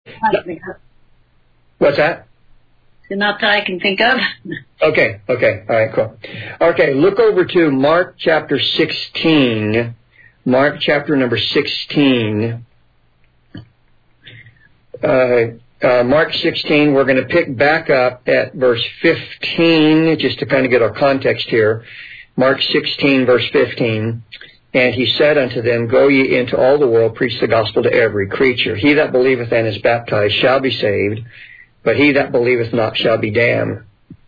What's that? Not that I can think of. Okay. All right, cool. Okay, look over to Mark chapter 16. Mark chapter number 16. Mark 16, we're going to pick back up at verse 15, just to kind of get our context here. Mark 16, verse 15. And he said unto them, Go ye into all the world, preach the gospel to every creature. He that believeth and is baptized shall be saved, but he that believeth not shall be damned.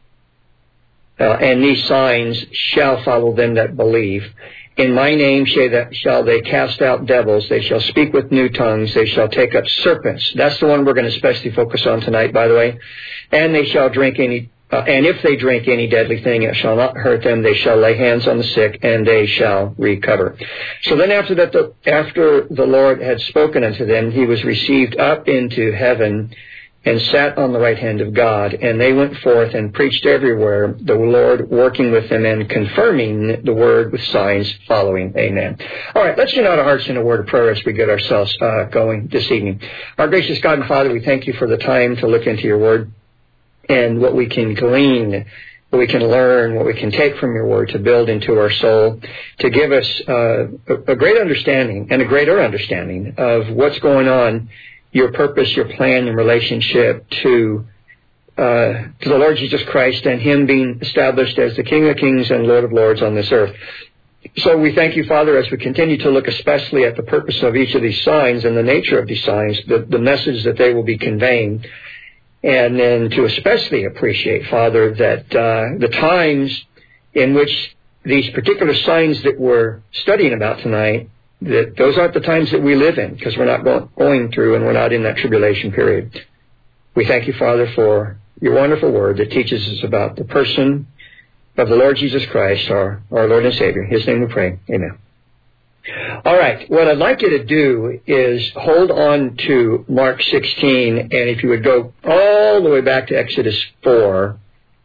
And these signs shall follow them that believe. In my name shall they cast out devils. They shall speak with new tongues. They shall take up serpents. That's the one we're going to especially focus on tonight, by the way. And they shall drink and if they drink any deadly thing, it shall not hurt them. They shall lay hands on the sick, and they shall recover. So then after the Lord had spoken unto them, he was received up into heaven and sat on the right hand of God. And they went forth and preached everywhere, the Lord working with them and confirming the word with signs following. Amen. All right, let's unite our hearts in a word of prayer as we get ourselves going this evening. Our gracious God and Father, we thank you for the time to look into your word and what we can glean, what we can learn, what we can take from your word to build into our soul, to give us a great understanding and a greater understanding of what's going on, your purpose, your plan, and relationship to the Lord Jesus Christ and him being established as the King of Kings and Lord of Lords on this earth. So we thank you, Father, as we continue to look especially at the purpose of each of these signs and the nature of these signs, the message that they will be conveying. And then to especially appreciate, Father, that the times in which these particular signs that we're studying about tonight, that those aren't the times that we live in, because we're not going through and we're not in that tribulation period. We thank you, Father, for your wonderful word that teaches us about the person of the Lord Jesus Christ, our Lord and Savior. In his name we pray. Amen. All right, what I'd like you to do is hold on to Mark 16, and if you would go all the way back to Exodus 4,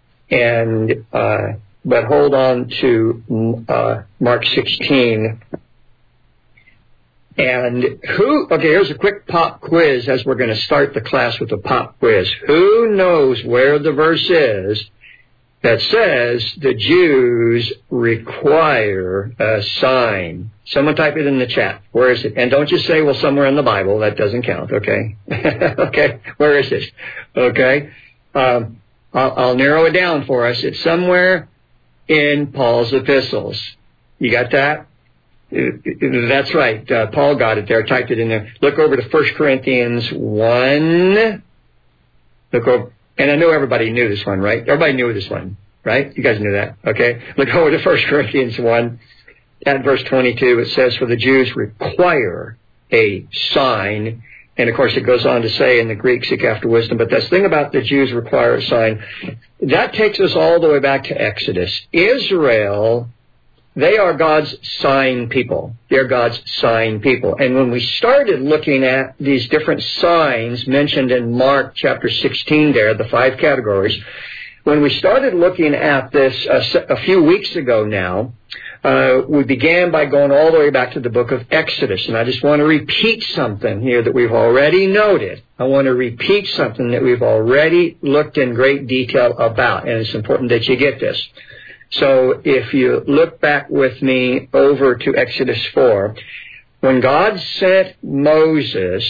but hold on to Mark 16. And here's a quick pop quiz as we're going to start the class with a pop quiz. Who knows where the verse is that says the Jews require a sign? Someone type it in the chat. Where is it? And don't just say, well, somewhere in the Bible. That doesn't count, okay? Okay, where is this? Okay, I'll narrow it down for us. It's somewhere in Paul's epistles. You got that? That's right. Paul got it there, typed it in there. Look over to 1 Corinthians 1. Look over. And I know everybody knew this one, right? Everybody knew this one, right? You guys knew that, okay? Look over to 1 Corinthians 1. At verse 22, it says, For the Jews require a sign. And, of course, it goes on to say in the Greek, seek after wisdom. But this thing about the Jews require a sign, that takes us all the way back to Exodus. Israel, they are God's sign people. They're God's sign people. And when we started looking at these different signs mentioned in Mark chapter 16 there, the 5 categories, when we started looking at this a few weeks ago now, we began by going all the way back to the book of Exodus. And I just want to repeat something here that we've already noted. I want to repeat something that we've already looked in great detail about. And it's important that you get this. So if you look back with me over to Exodus 4, when God sent Moses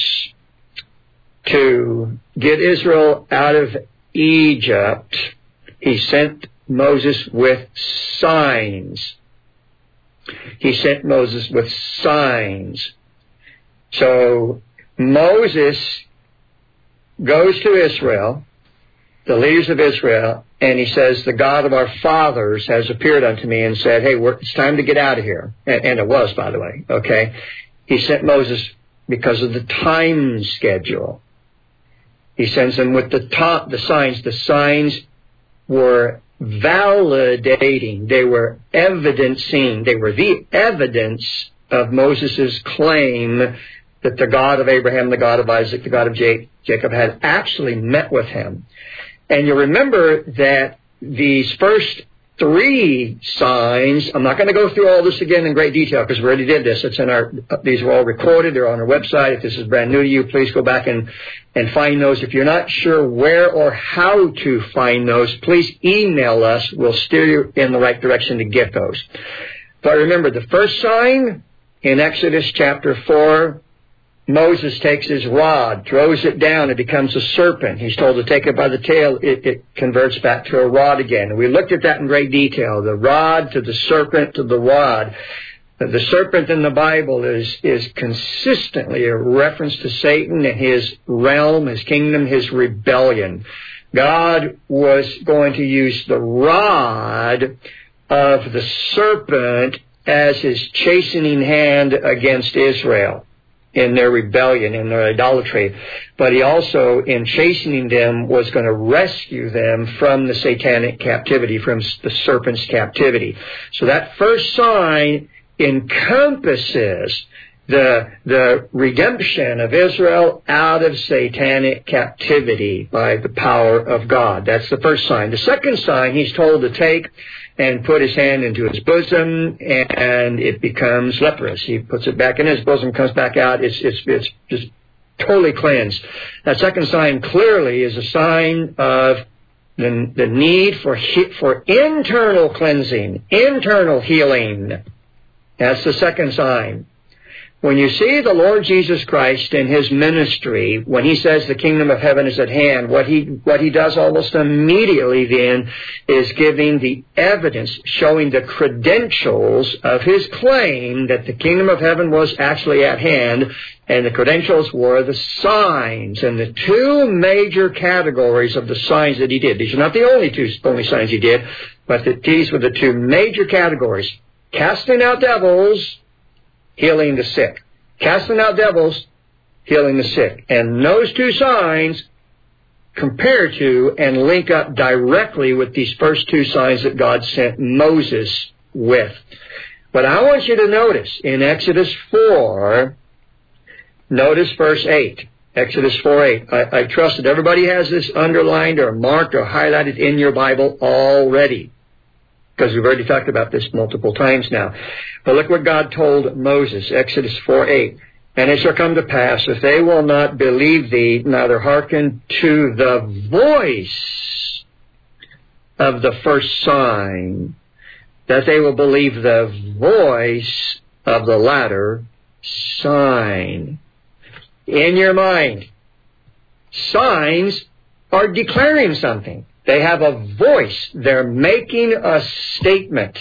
to get Israel out of Egypt, he sent Moses with signs. He sent Moses with signs. So Moses goes to Israel, the leaders of Israel, and he says, the God of our fathers has appeared unto me and said, hey, it's time to get out of here. And it was, by the way, okay? He sent Moses because of the time schedule. He sends them with the signs. The signs were validating. They were evidencing. They were the evidence of Moses' claim that the God of Abraham, the God of Isaac, the God of Jacob had actually met with him. And you remember that these first 3 signs. I'm not going to go through all this again in great detail because we already did this. It's in these are all recorded. They're on our website. If this is brand new to you, please go back and find those. If you're not sure where or how to find those, please email us. We'll steer you in the right direction to get those. But remember, the first sign in Exodus chapter 4, Moses takes his rod, throws it down, it becomes a serpent. He's told to take it by the tail, it converts back to a rod again. And we looked at that in great detail, the rod to the serpent to the rod. The serpent in the Bible is consistently a reference to Satan and his realm, his kingdom, his rebellion. God was going to use the rod of the serpent as his chastening hand against Israel in their rebellion, in their idolatry. But he also, in chastening them, was going to rescue them from the satanic captivity, from the serpent's captivity. So that first sign encompasses the redemption of Israel out of satanic captivity by the power of God. That's the first sign. The second sign, he's told to take and put his hand into his bosom, and it becomes leprous. He puts it back in his bosom, comes back out. It's just totally cleansed. That second sign clearly is a sign of the need for internal cleansing, internal healing. That's the second sign. When you see the Lord Jesus Christ in his ministry, when he says the kingdom of heaven is at hand, what he does almost immediately then is giving the evidence, showing the credentials of his claim that the kingdom of heaven was actually at hand, and the credentials were the signs, and the 2 major categories of the signs that he did. These are not the only signs he did, but these were the 2 major categories. Casting out devils, healing the sick. Casting out devils, healing the sick. And those 2 signs compare to and link up directly with these first 2 signs that God sent Moses with. But I want you to notice in Exodus 4, notice verse 8. Exodus 4:8. I trust that everybody has this underlined or marked or highlighted in your Bible already, because we've already talked about this multiple times now. But look what God told Moses, Exodus 4:8. And it shall come to pass, if they will not believe thee, neither hearken to the voice of the first sign, that they will believe the voice of the latter sign. In your mind, signs are declaring something. They have a voice. They're making a statement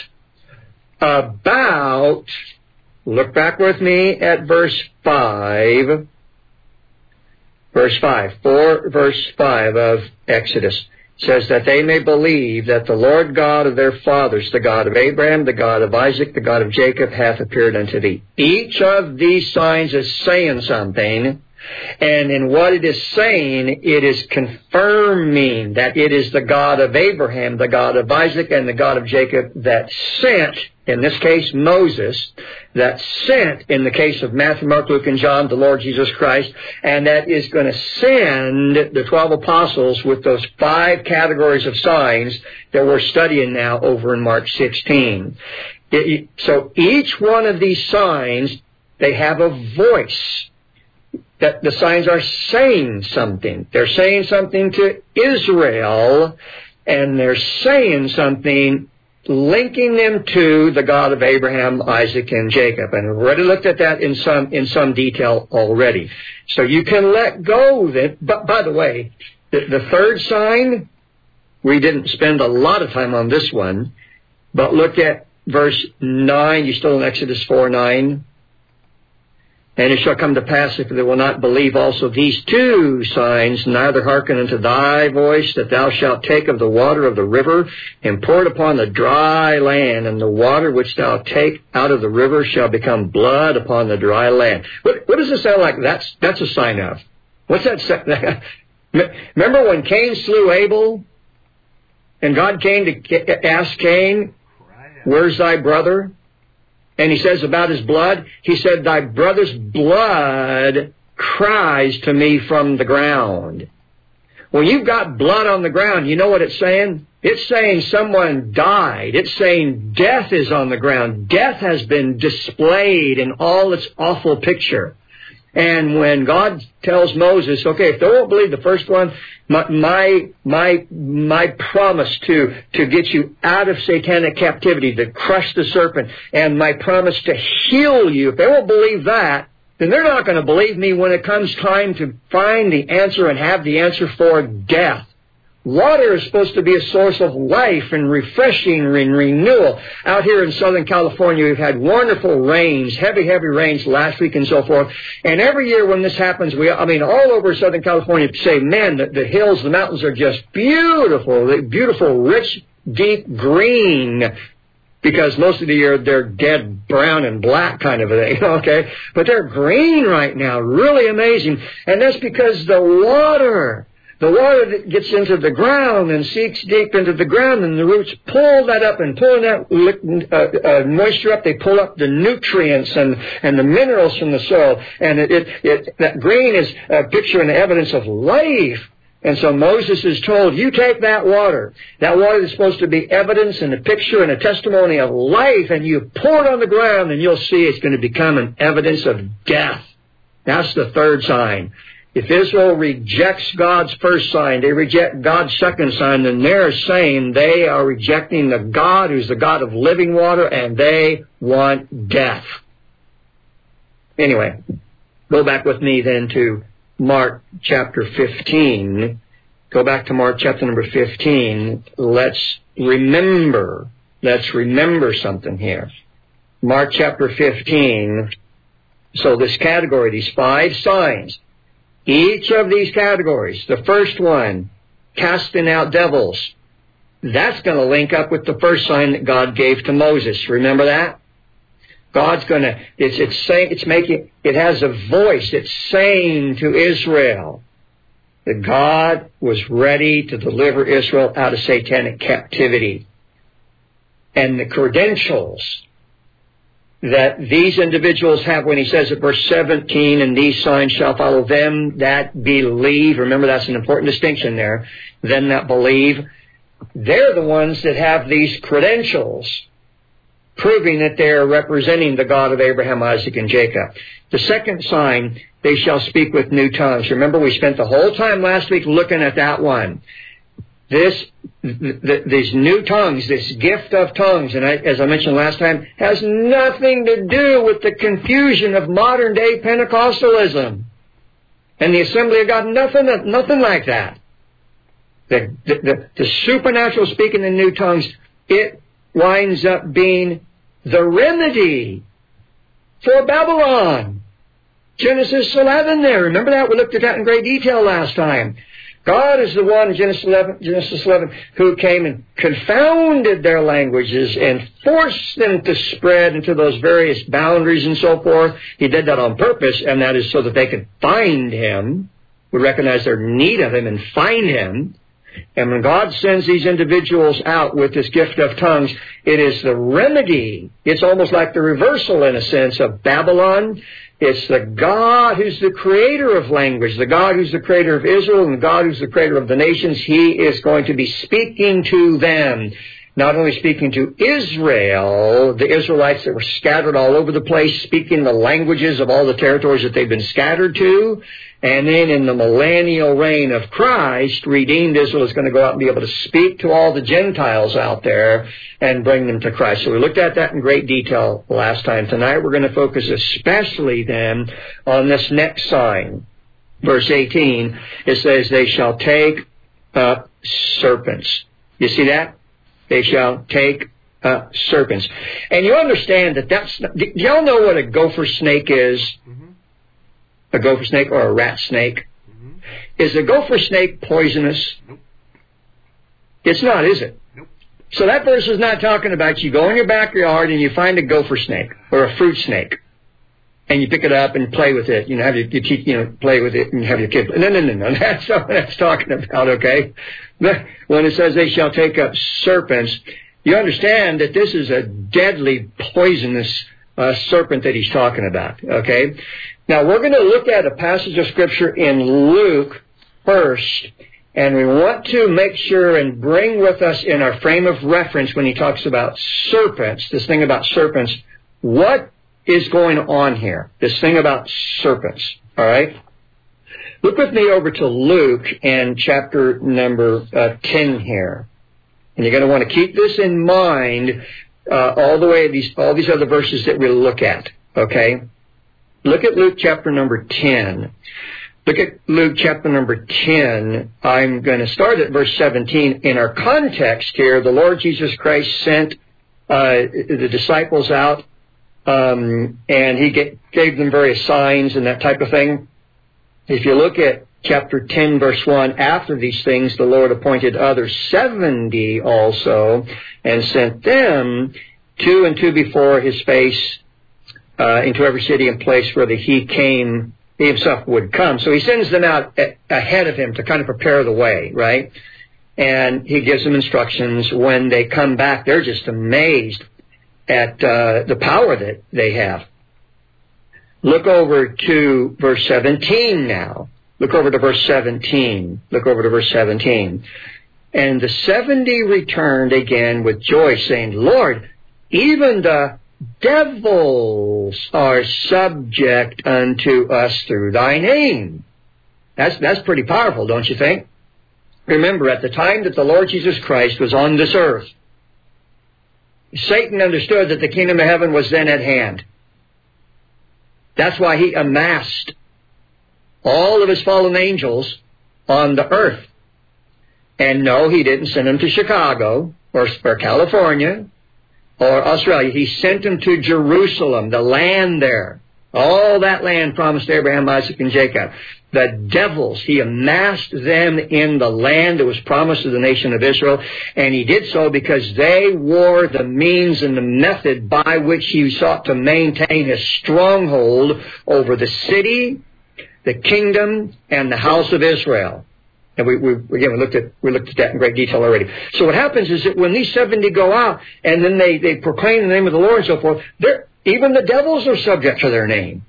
about, look back with me at verse 5. Verse 5 of Exodus says that they may believe that the Lord God of their fathers, the God of Abraham, the God of Isaac, the God of Jacob, hath appeared unto thee. Each of these signs is saying something. And in what it is saying, it is confirming that it is the God of Abraham, the God of Isaac, and the God of Jacob that sent, in this case Moses, that sent, in the case of Matthew, Mark, Luke, and John, the Lord Jesus Christ, and that is going to send the 12 apostles with those 5 categories of signs that we're studying now over in Mark 16. So each one of these signs, they have a voice. That the signs are saying something. They're saying something to Israel, and they're saying something linking them to the God of Abraham, Isaac, and Jacob. And we've already looked at that in some detail already. So you can let go of it. But by the way, the third sign, we didn't spend a lot of time on this one, but look at verse 9. You still in Exodus 4:9? And it shall come to pass, if they will not believe also these 2 signs, neither hearken unto thy voice, that thou shalt take of the water of the river, and pour it upon the dry land, and the water which thou take out of the river shall become blood upon the dry land. What does it sound like that's a sign of? What's that? Remember when Cain slew Abel, and God came to ask Cain, where's thy brother? And he says about his blood, he said, thy brother's blood cries to me from the ground. When you've got blood on the ground, you know what it's saying? It's saying someone died. It's saying death is on the ground. Death has been displayed in all its awful picture. And when God tells Moses, okay, if they won't believe the first one, my promise to get you out of satanic captivity, to crush the serpent, and my promise to heal you, if they won't believe that, then they're not going to believe me when it comes time to find the answer and have the answer for death. Water is supposed to be a source of life and refreshing and renewal. Out here in Southern California, we've had wonderful rains, heavy rains last week and so forth. And every year when this happens, all over Southern California say, man, the hills, the mountains are just beautiful, rich, deep green. Because most of the year they're dead brown and black kind of a thing, okay? But they're green right now, really amazing. And that's because the water that gets into the ground and seeks deep into the ground, and the roots pull that up, and pulling that moisture up, they pull up the nutrients and the minerals from the soil. And that green is a picture and evidence of life. And so Moses is told, you take that water. That water is supposed to be evidence and a picture and a testimony of life, and you pour it on the ground, and you'll see it's going to become an evidence of death. That's the third sign. If Israel rejects God's first sign, they reject God's second sign, then they're saying they are rejecting the God who's the God of living water, and they want death. Anyway, go back with me then to Mark chapter 15. Go back to Mark chapter number 15. Let's remember something here. Mark chapter 15. So this category, these 5 signs, each of these categories, the first one, casting out devils, that's going to link up with the first sign that God gave to Moses. Remember that? God's going to, it has a voice. It's saying to Israel that God was ready to deliver Israel out of satanic captivity. And the credentials that these individuals have when he says at verse 17, and these signs shall follow them that believe. Remember, that's an important distinction there. Them that believe. They're the ones that have these credentials, proving that they are representing the God of Abraham, Isaac, and Jacob. The second sign, they shall speak with new tongues. Remember, we spent the whole time last week looking at that one. These new tongues, this gift of tongues, and as I mentioned last time, has nothing to do with the confusion of modern day Pentecostalism and the Assembly of God. Nothing like that. The supernatural speaking in new tongues, it winds up being the remedy for Babylon. Genesis 11 there. Remember that? We looked at that in great detail last time. God is the one in Genesis 11 who came and confounded their languages and forced them to spread into those various boundaries and so forth. He did that on purpose, and that is so that they could find Him, would recognize their need of Him and find Him. And when God sends these individuals out with this gift of tongues, it is the remedy. It's almost like the reversal, in a sense, of Babylon. It's the God who's the creator of language, the God who's the creator of Israel, and the God who's the creator of the nations. He is going to be speaking to them. Not only speaking to Israel, the Israelites that were scattered all over the place, speaking the languages of all the territories that they've been scattered to. And then in the millennial reign of Christ, redeemed Israel is going to go out and be able to speak to all the Gentiles out there and bring them to Christ. So we looked at that in great detail last time. Tonight we're going to focus especially then on this next sign. Verse 18, it says, they shall take up serpents. You see that? They shall take serpents. And you understand that do y'all know what a gopher snake is? Mm-hmm. A gopher snake or a rat snake? Mm-hmm. Is a gopher snake poisonous? Nope. It's not, is it? Nope. So that verse is not talking about you go in your backyard and you find a gopher snake or a fruit snake. And you pick it up and play with it. Have your play with it and have your kid. No. That's not what that's talking about, okay? But when it says they shall take up serpents, you understand that this is a deadly, poisonous serpent that he's talking about, okay? Now, we're going to look at a passage of Scripture in Luke first, And we want to make sure and bring with us in our frame of reference when he talks about serpents, this thing about serpents, what is going on here? This thing about serpents, all right? Look with me over to Luke and chapter number 10 here. And you're going to want to keep this in mind all the way, all these other verses that we'll look at, okay? Look at Luke chapter number 10. Look at Luke chapter number 10. I'm going to start at verse 17. In our context here, the Lord Jesus Christ sent the disciples out, and he gave them various signs and that type of thing. If you look at chapter 10, verse 1, after these things, the Lord appointed other 70 also, and sent them 2 and 2 before his face into every city and place where he himself would come. So he sends them out ahead of him to kind of prepare the way, right? And he gives them instructions. When they come back, they're just amazed at the power that they have. Look over to verse 17 now. Look over to verse 17. Look over to verse 17. And the 70 returned again with joy, saying, Lord, even the devils are subject unto us through thy name. That's pretty powerful, don't you think? Remember, at the time that the Lord Jesus Christ was on this earth, Satan understood that the kingdom of heaven was then at hand. That's why he amassed all of his fallen angels on the earth. And no, he didn't send them to Chicago or California or Australia. He sent them to Jerusalem, the land there. All that land promised to Abraham, Isaac, and Jacob. The devils, he amassed them in the land that was promised to the nation of Israel. And he did so because they wore the means and the method by which he sought to maintain his stronghold over the city, the kingdom, and the house of Israel. And we looked at that in great detail already. So what happens is that when these 70 go out and then they proclaim the name of the Lord and so forth, even the devils are subject to their name.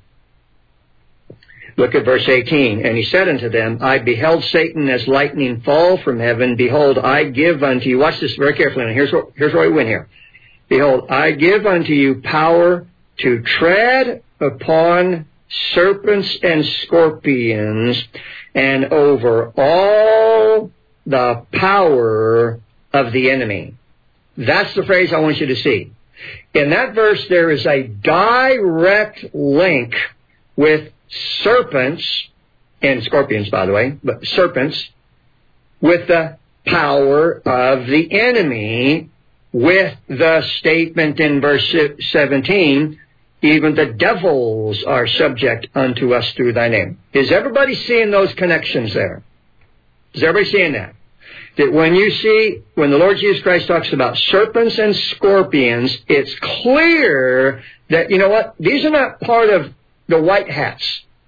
Look at verse 18. And he said unto them, I beheld Satan as lightning fall from heaven. Behold, I give unto you, watch this very carefully, and here's where we went here. Behold, I give unto you power to tread upon serpents and scorpions, and over all the power of the enemy. That's the phrase I want you to see. In that verse, there is a direct link with serpents, and scorpions, by the way, but serpents, with the power of the enemy, with the statement in verse 17, even the devils are subject unto us through thy name. Is everybody seeing those connections there? Is everybody seeing that? That when the Lord Jesus Christ talks about serpents and scorpions, it's clear that, you know what, these are not part of the white hats.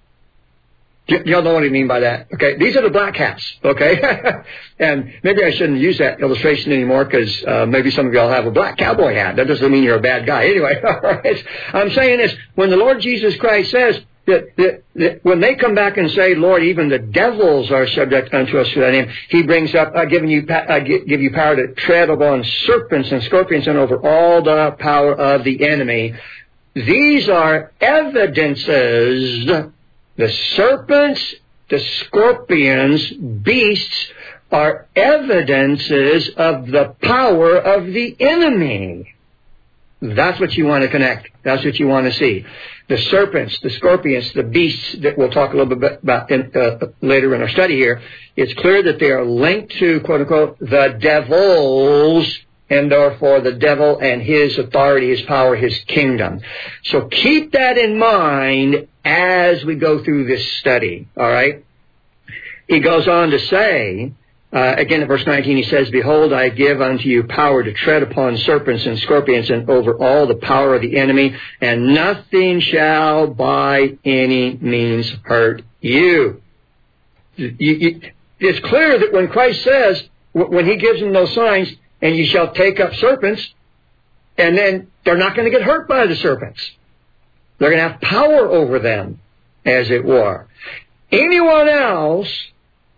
Y'all know what I mean by that, okay? These are the black hats, okay? And maybe I shouldn't use that illustration anymore because maybe some of y'all have a black cowboy hat. That doesn't mean you're a bad guy. Anyway, all right. I'm saying this, when the Lord Jesus Christ says that when they come back and say, Lord, even the devils are subject unto us through thy name, he brings up, give you power to tread upon serpents and scorpions and over all the power of the enemy. These are evidences. The serpents, the scorpions, beasts are evidences of the power of the enemy. That's what you want to connect. That's what you want to see. The serpents, the scorpions, the beasts that we'll talk a little bit about later in our study here, it's clear that they are linked to, quote unquote, the devils, and therefore the devil and his authority, his power, his kingdom. So keep that in mind as we go through this study, all right? He goes on to say, again in verse 19, he says, Behold, I give unto you power to tread upon serpents and scorpions and over all the power of the enemy, and nothing shall by any means hurt you. It's clear that when Christ says, when he gives them those signs, and you shall take up serpents, and then they're not going to get hurt by the serpents. They're going to have power over them, as it were. Anyone else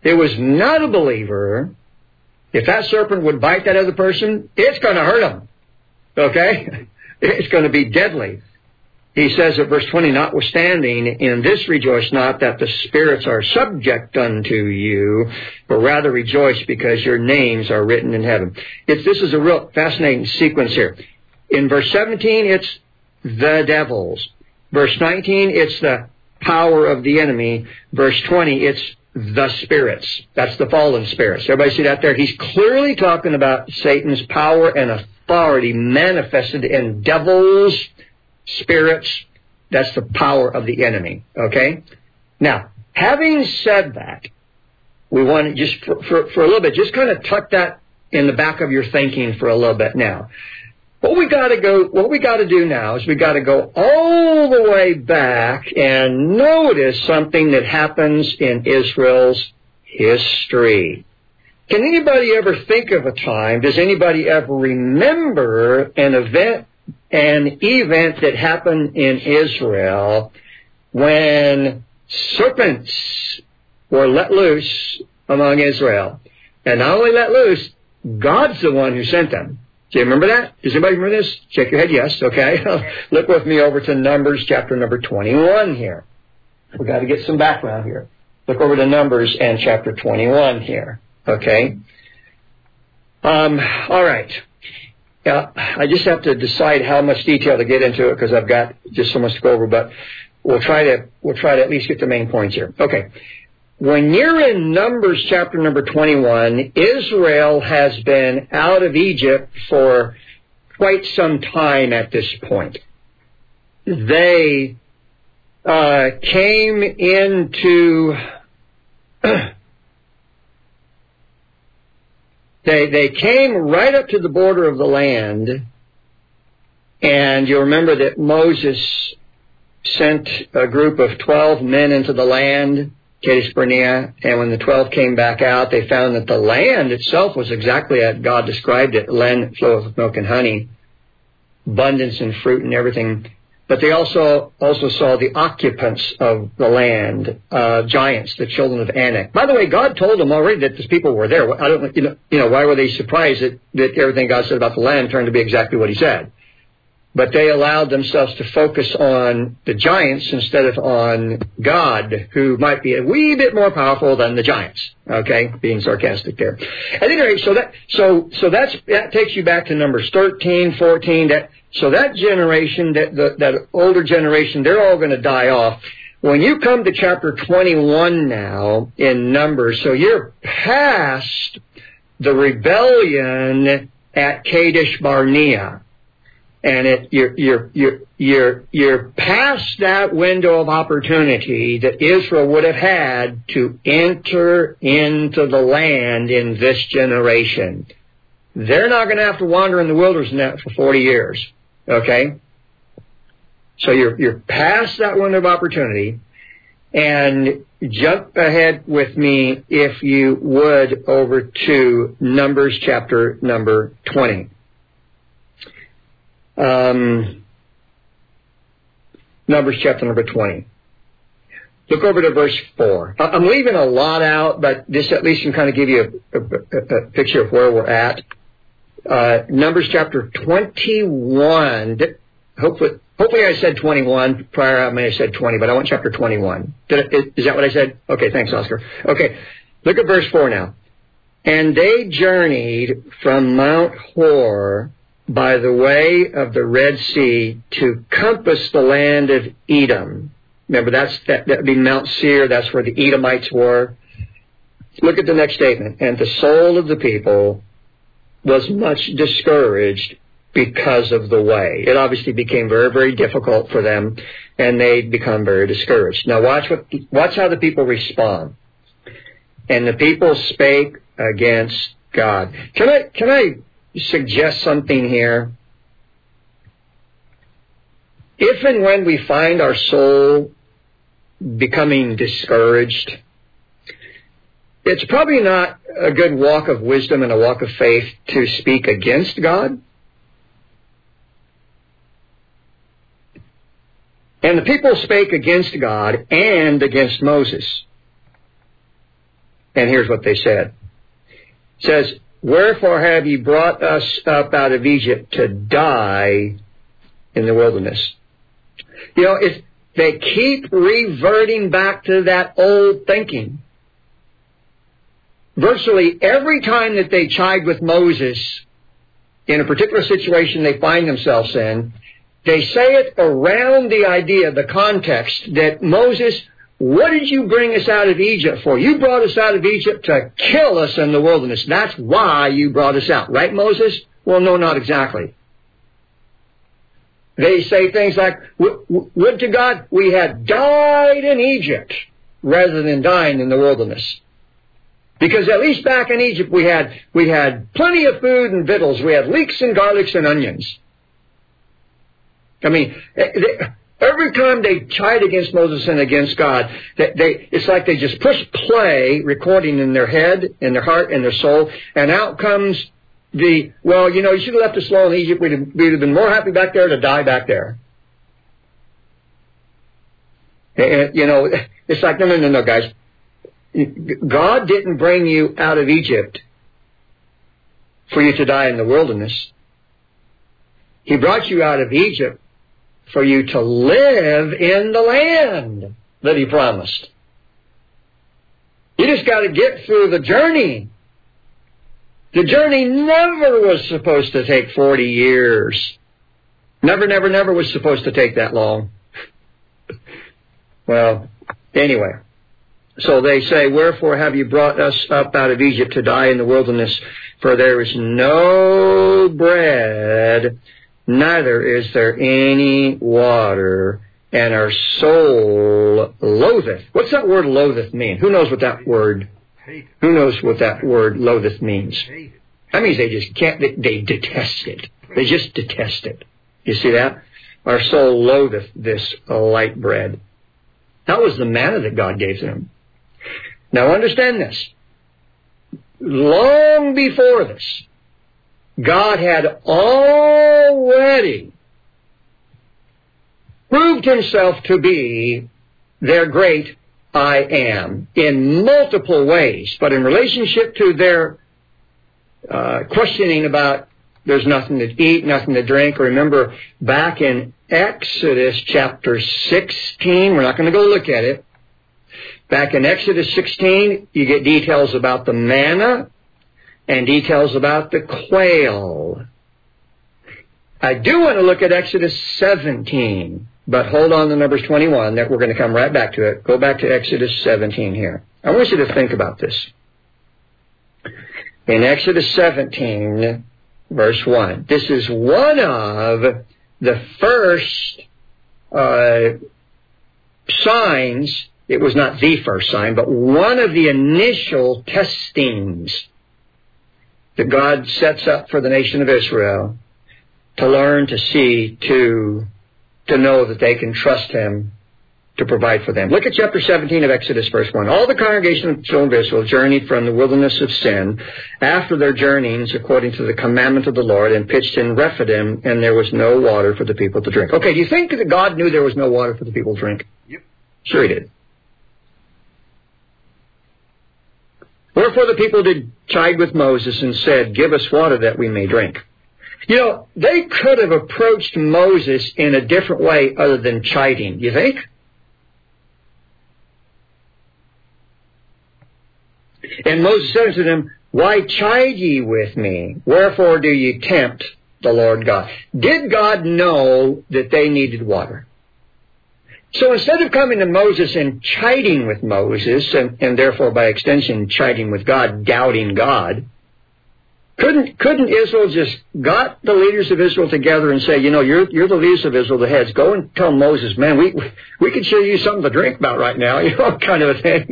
that was not a believer, if that serpent would bite that other person, it's going to hurt them. Okay? It's going to be deadly. He says at verse 20, notwithstanding, in this rejoice not that the spirits are subject unto you, but rather rejoice because your names are written in heaven. This is a real fascinating sequence here. In verse 17, it's the devils. Verse 19, it's the power of the enemy. Verse 20, it's the spirits. That's the fallen spirits. Everybody see that there? He's clearly talking about Satan's power and authority manifested in devils, spirits. That's the power of the enemy. Okay? Now, having said that, we want to just for a little bit, just kind of tuck that in the back of your thinking for a little bit now. What we got to do now is we got to go all the way back and notice something that happens in Israel's history. Can anybody ever think of a time, does anybody ever remember an event that happened in Israel when serpents were let loose among Israel? And not only let loose, God's the one who sent them. Do you remember that? Does anybody remember this? Shake your head, yes, okay. Look with me over to Numbers chapter number 21 here. We've got to get some background here. Look over to Numbers and chapter 21 here, okay. All right. I just have to decide how much detail to get into it because I've got just so much to go over, but we'll try to at least get the main points here. Okay. When you're in Numbers chapter number 21, Israel has been out of Egypt for quite some time at this point. They came into... They came right up to the border of the land, and you'll remember that Moses sent a group of 12 men into the land, Kadesh Barnea, and when the 12 came back out, they found that the land itself was exactly as God described it, land that floweth with milk and honey, abundance in fruit and everything. But they also saw the occupants of the land, giants, the children of Anak. By the way, God told them already that these people were there. I don't, why were they surprised that everything God said about the land turned to be exactly what He said? But they allowed themselves to focus on the giants instead of on God, who might be a wee bit more powerful than the giants. Okay, being sarcastic there. At any rate, that takes you back to Numbers 13, 14. That generation, that older generation, they're all going to die off. When you come to chapter 21 now in Numbers, so you're past the rebellion at Kadesh Barnea. And you're past that window of opportunity that Israel would have had to enter into the land in this generation. They're not going to have to wander in the wilderness for 40 years. Okay? So you're past that window of opportunity, and jump ahead with me, if you would, over to Numbers chapter number 20. Numbers chapter number 20. Look over to verse 4. I'm leaving a lot out, but this at least can kind of give you a picture of where we're at. Numbers chapter 21. Hopefully I said 21. Prior I may have said 20, but I want chapter 21. Is that what I said? Okay, thanks, Oscar. Okay, look at verse 4 now. And they journeyed from Mount Hor by the way of the Red Sea to compass the land of Edom. Remember, that would be Mount Seir. That's where the Edomites were. Look at the next statement. And the soul of the people was much discouraged because of the way. It obviously became very, very difficult for them, and they become very discouraged. Now watch how the people respond. And the people spake against God. Can I suggest something here? If and when we find our soul becoming discouraged, it's probably not a good walk of wisdom and a walk of faith to speak against God. And the people spake against God and against Moses. And here's what they said. It says, wherefore have ye brought us up out of Egypt to die in the wilderness? You know, they keep reverting back to that old thinking. Virtually every time that they chide with Moses in a particular situation they find themselves in, they say it around the idea, the context, that Moses, what did you bring us out of Egypt for? You brought us out of Egypt to kill us in the wilderness. That's why you brought us out. Right, Moses? Well, no, not exactly. They say things like, would to God we had died in Egypt rather than dying in the wilderness. Because at least back in Egypt we had plenty of food and victuals. We had leeks and garlics and onions. I mean, every time they chide against Moses and against God, it's like they just push play, recording in their head, in their heart, in their soul, and out comes you should have left us alone in Egypt. We'd have been more happy back there to die back there. And, it's like, no, guys. God didn't bring you out of Egypt for you to die in the wilderness. He brought you out of Egypt for you to live in the land that He promised. You just got to get through the journey. The journey never was supposed to take 40 years. Never was supposed to take that long. Well, anyway. So they say, wherefore have you brought us up out of Egypt to die in the wilderness? For there is no bread, neither is there any water, and our soul loatheth. What's that word loatheth mean? Who knows what that word loatheth means? That means they just can't, they detest it. They just detest it. You see that? Our soul loatheth this light bread. That was the manna that God gave them. Now understand this. Long before this, God had already proved Himself to be their great I am in multiple ways. But in relationship to their questioning about there's nothing to eat, nothing to drink, remember back in Exodus chapter 16, we're not going to go look at it. Back in Exodus 16, you get details about the manna and details about the quail. I do want to look at Exodus 17, but hold on to Numbers 21. That we're going to come right back to it. Go back to Exodus 17 here. I want you to think about this. In Exodus 17, verse 1, this is one of the first signs. It was not the first sign, but one of the initial testings that God sets up for the nation of Israel to learn, to see, to know that they can trust Him to provide for them. Look at chapter 17 of Exodus, verse 1. All the congregation of the children of Israel journeyed from the wilderness of Sin after their journeyings according to the commandment of the Lord and pitched in Rephidim, and there was no water for the people to drink. Okay, do you think that God knew there was no water for the people to drink? Yep. Sure He did. Wherefore the people did chide with Moses and said, give us water that we may drink. They could have approached Moses in a different way other than chiding, you think? And Moses said unto them, why chide ye with me? Wherefore do ye tempt the Lord God? Did God know that they needed water? So instead of coming to Moses and chiding with Moses, and therefore by extension chiding with God, doubting God, couldn't Israel just got the leaders of Israel together and say, you're the leaders of Israel, the heads, go and tell Moses, man, we could sure use something to drink about right now, kind of a thing,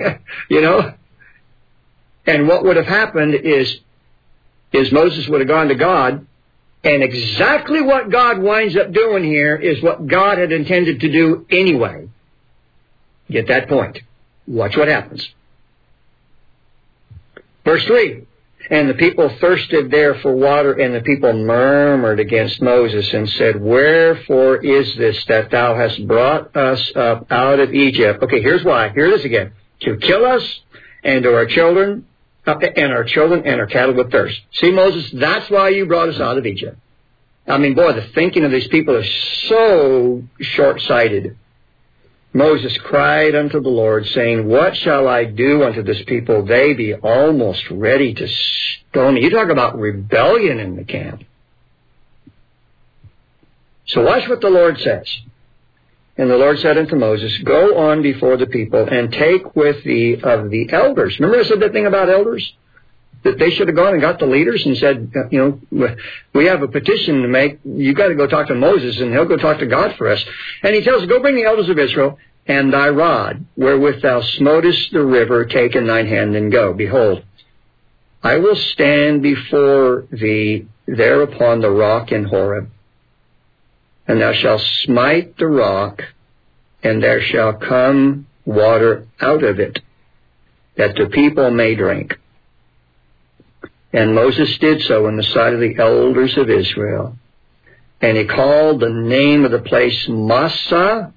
And what would have happened is Moses would have gone to God, and exactly what God winds up doing here is what God had intended to do anyway. Get that point. Watch what happens. Verse 3. And the people thirsted there for water, and the people murmured against Moses and said, wherefore is this that thou hast brought us up out of Egypt? Okay, here's why. Here it is again. To kill us and to our children, and our cattle with thirst. See, Moses, that's why you brought us out of Egypt. I mean, boy, the thinking of these people is so short-sighted. Moses cried unto the Lord, saying, what shall I do unto this people? They be almost ready to stone me. You talk about rebellion in the camp. So watch what the Lord says. And the Lord said unto Moses, go on before the people and take with thee of the elders. Remember I said that thing about elders? That they should have gone and got the leaders and said, we have a petition to make. You got to go talk to Moses and he'll go talk to God for us. And he tells, go bring the elders of Israel and thy rod, wherewith thou smotest the river, take in thine hand and go. Behold, I will stand before thee there upon the rock in Horeb. And thou shalt smite the rock, and there shall come water out of it, that the people may drink. And Moses did so in the sight of the elders of Israel. And he called the name of the place Massah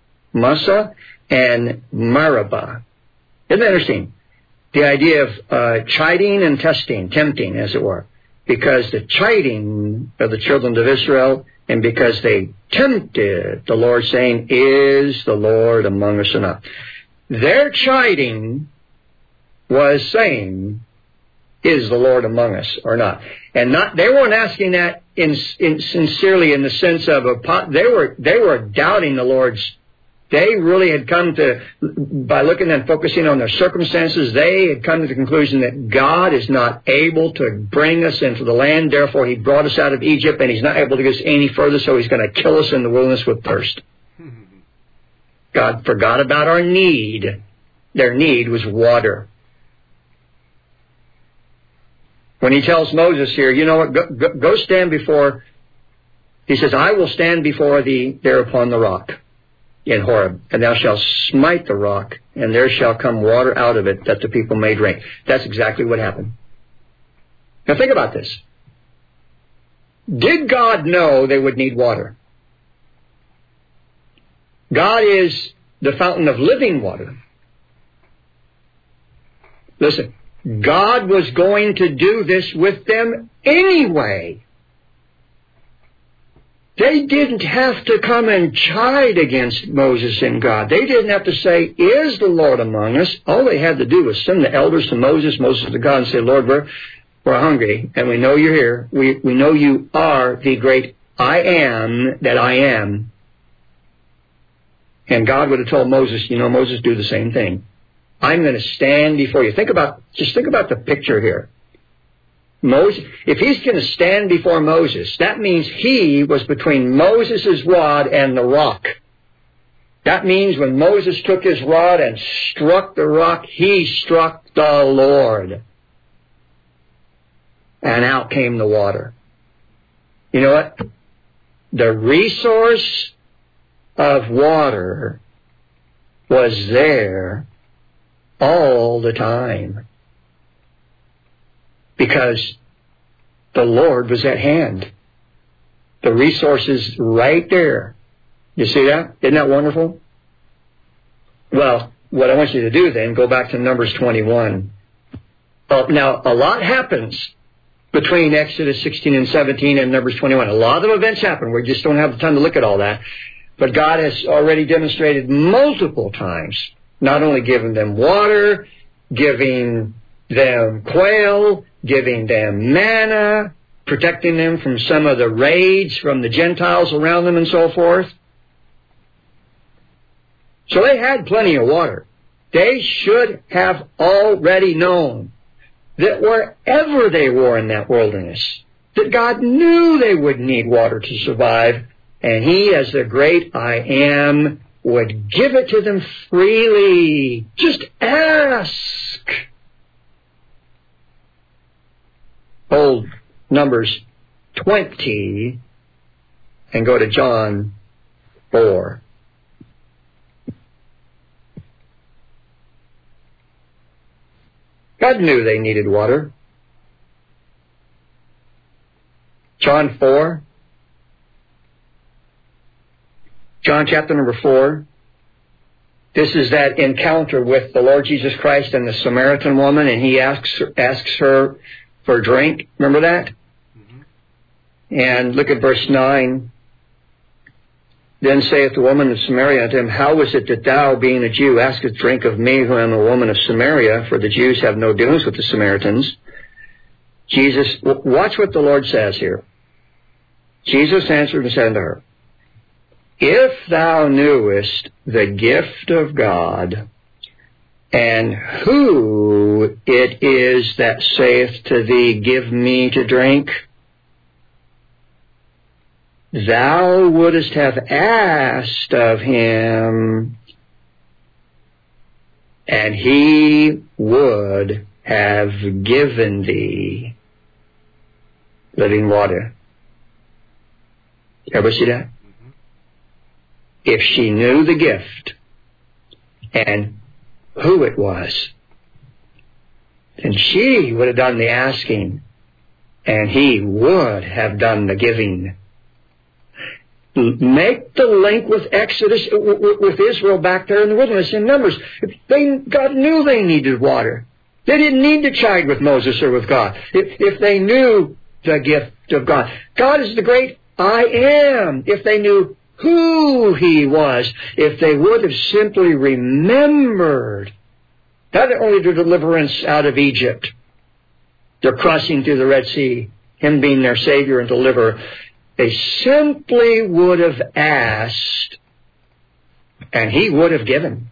and Meribah. Isn't that interesting? The idea of chiding and tempting, as it were. Because the chiding of the children of Israel, and because they tempted the Lord, saying, is the Lord among us or not? Their chiding was saying, is the Lord among us or not? And they weren't asking that sincerely in the sense of they were doubting the Lord's. They really had come to, by looking and focusing on their circumstances, they had come to the conclusion that God is not able to bring us into the land. Therefore, He brought us out of Egypt, and He's not able to get us any further, so He's going to kill us in the wilderness with thirst. God forgot about our need. Their need was water. When He tells Moses here, you know what, go stand before, He says, I will stand before thee there upon the rock in Horeb, and thou shalt smite the rock, and there shall come water out of it, that the people may drink. That's exactly what happened. Now think about this. Did God know they would need water? God is the fountain of living water. Listen, God was going to do this with them anyway. They didn't have to come and chide against Moses and God. They didn't have to say, is the Lord among us? All they had to do was send the elders to Moses to God, and say, Lord, we're hungry, and we know you're here. We know you are the great I am that I am. And God would have told Moses, Moses, do the same thing. I'm going to stand before you. Think about the picture here. Moses, if he's going to stand before Moses, that means he was between Moses' rod and the rock. That means when Moses took his rod and struck the rock, he struck the Lord. And out came the water. You know what? The resource of water was there all the time, because the Lord was at hand. The resources right there. You see that? Isn't that wonderful? Well, what I want you to do then, go back to Numbers 21. Now, a lot happens between Exodus 16 and 17 and Numbers 21. A lot of events happen. We just don't have the time to look at all that. But God has already demonstrated multiple times, not only giving them water, giving them quail, giving them manna, protecting them from some of the raids from the Gentiles around them and so forth. So they had plenty of water. They should have already known that wherever they were in that wilderness, that God knew they would need water to survive, and He, as the great I am, would give it to them freely. Just ask. Hold Numbers 20 and go to John 4. God knew they needed water. John 4. John chapter number 4. This is that encounter with the Lord Jesus Christ and the Samaritan woman, and he asks her for a drink. Remember that? Mm-hmm. And look at verse 9. Then saith the woman of Samaria unto him, How is it that thou, being a Jew, askest drink of me, who am a woman of Samaria? For the Jews have no dealings with the Samaritans. Jesus, watch what the Lord says here. Jesus answered and said unto her, If thou knewest the gift of God, and who it is that saith to thee, Give me to drink, thou wouldest have asked of him, and he would have given thee living water. Ever see that? Mm-hmm. If she knew the gift and who it was, then she would have done the asking, and he would have done the giving. Make the link with Exodus, with Israel back there in the wilderness in Numbers. God knew they needed water. They didn't need to chide with Moses or with God. If they knew the gift of God. God is the great I am. If they knew who he was, if they would have simply remembered not only the deliverance out of Egypt, their crossing through the Red Sea, him being their Savior and deliverer, they simply would have asked, and he would have given.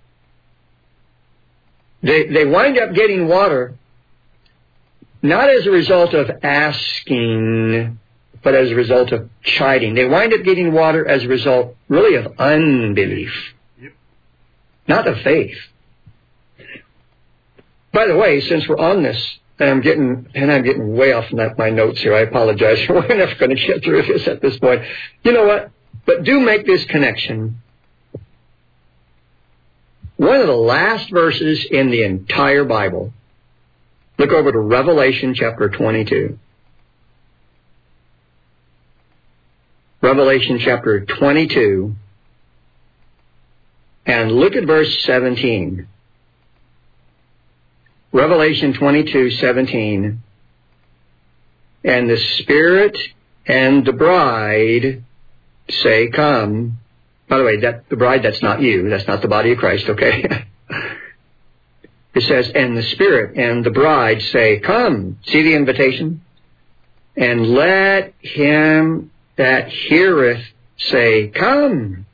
They wind up getting water, not as a result of asking, but as a result of chiding. They wind up getting water as a result, really, of unbelief, not of faith. By the way, since we're on this, and I'm getting way off my notes here. I apologize. We're never going to get through this at this point. You know what? But do make this connection. One of the last verses in the entire Bible. Look over to Revelation chapter 22. Revelation chapter 22. And look at verse 17. Revelation 22:17, and the Spirit and the bride say, Come. By the way, the bride, that's not you. That's not the body of Christ, okay? It says, and the Spirit and the bride say, Come. See the invitation? And let him that heareth say, Come.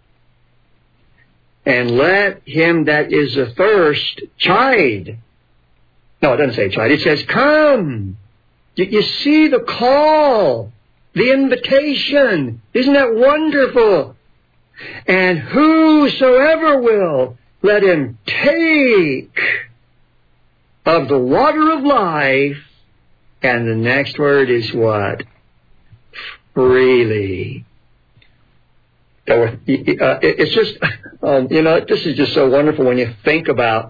And let him that is athirst chide. No, it doesn't say chide. It says, Come. You see the call, the invitation. Isn't that wonderful? And whosoever will, let him take of the water of life. And the next word is what? Freely. It's just, this is just so wonderful when you think about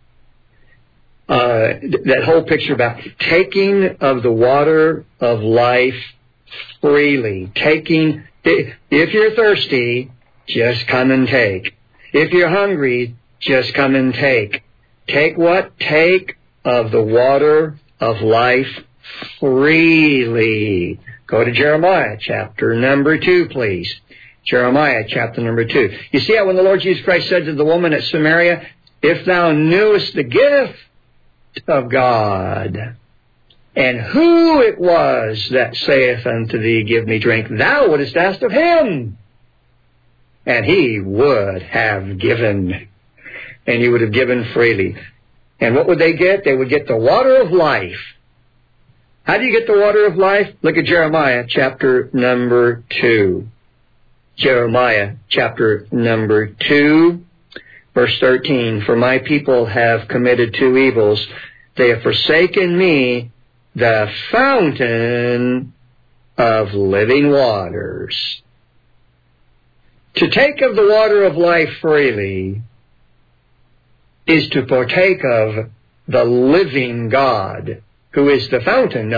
that whole picture about taking of the water of life freely. Taking, if you're thirsty, just come and take. If you're hungry, just come and take. Take what? Take of the water of life freely. Go to Jeremiah chapter number 2, please. Jeremiah chapter number 2. You see how when the Lord Jesus Christ said to the woman at Samaria, If thou knewest the gift of God, and who it was that saith unto thee, Give me drink, thou wouldest ask of him, and he would have given, and he would have given freely. And what would they get? They would get the water of life. How do you get the water of life? Look at Jeremiah chapter number 2. Jeremiah chapter number 2. Verse 13, For my people have committed two evils. They have forsaken me, the fountain of living waters. To take of the water of life freely is to partake of the living God, who is the fountain of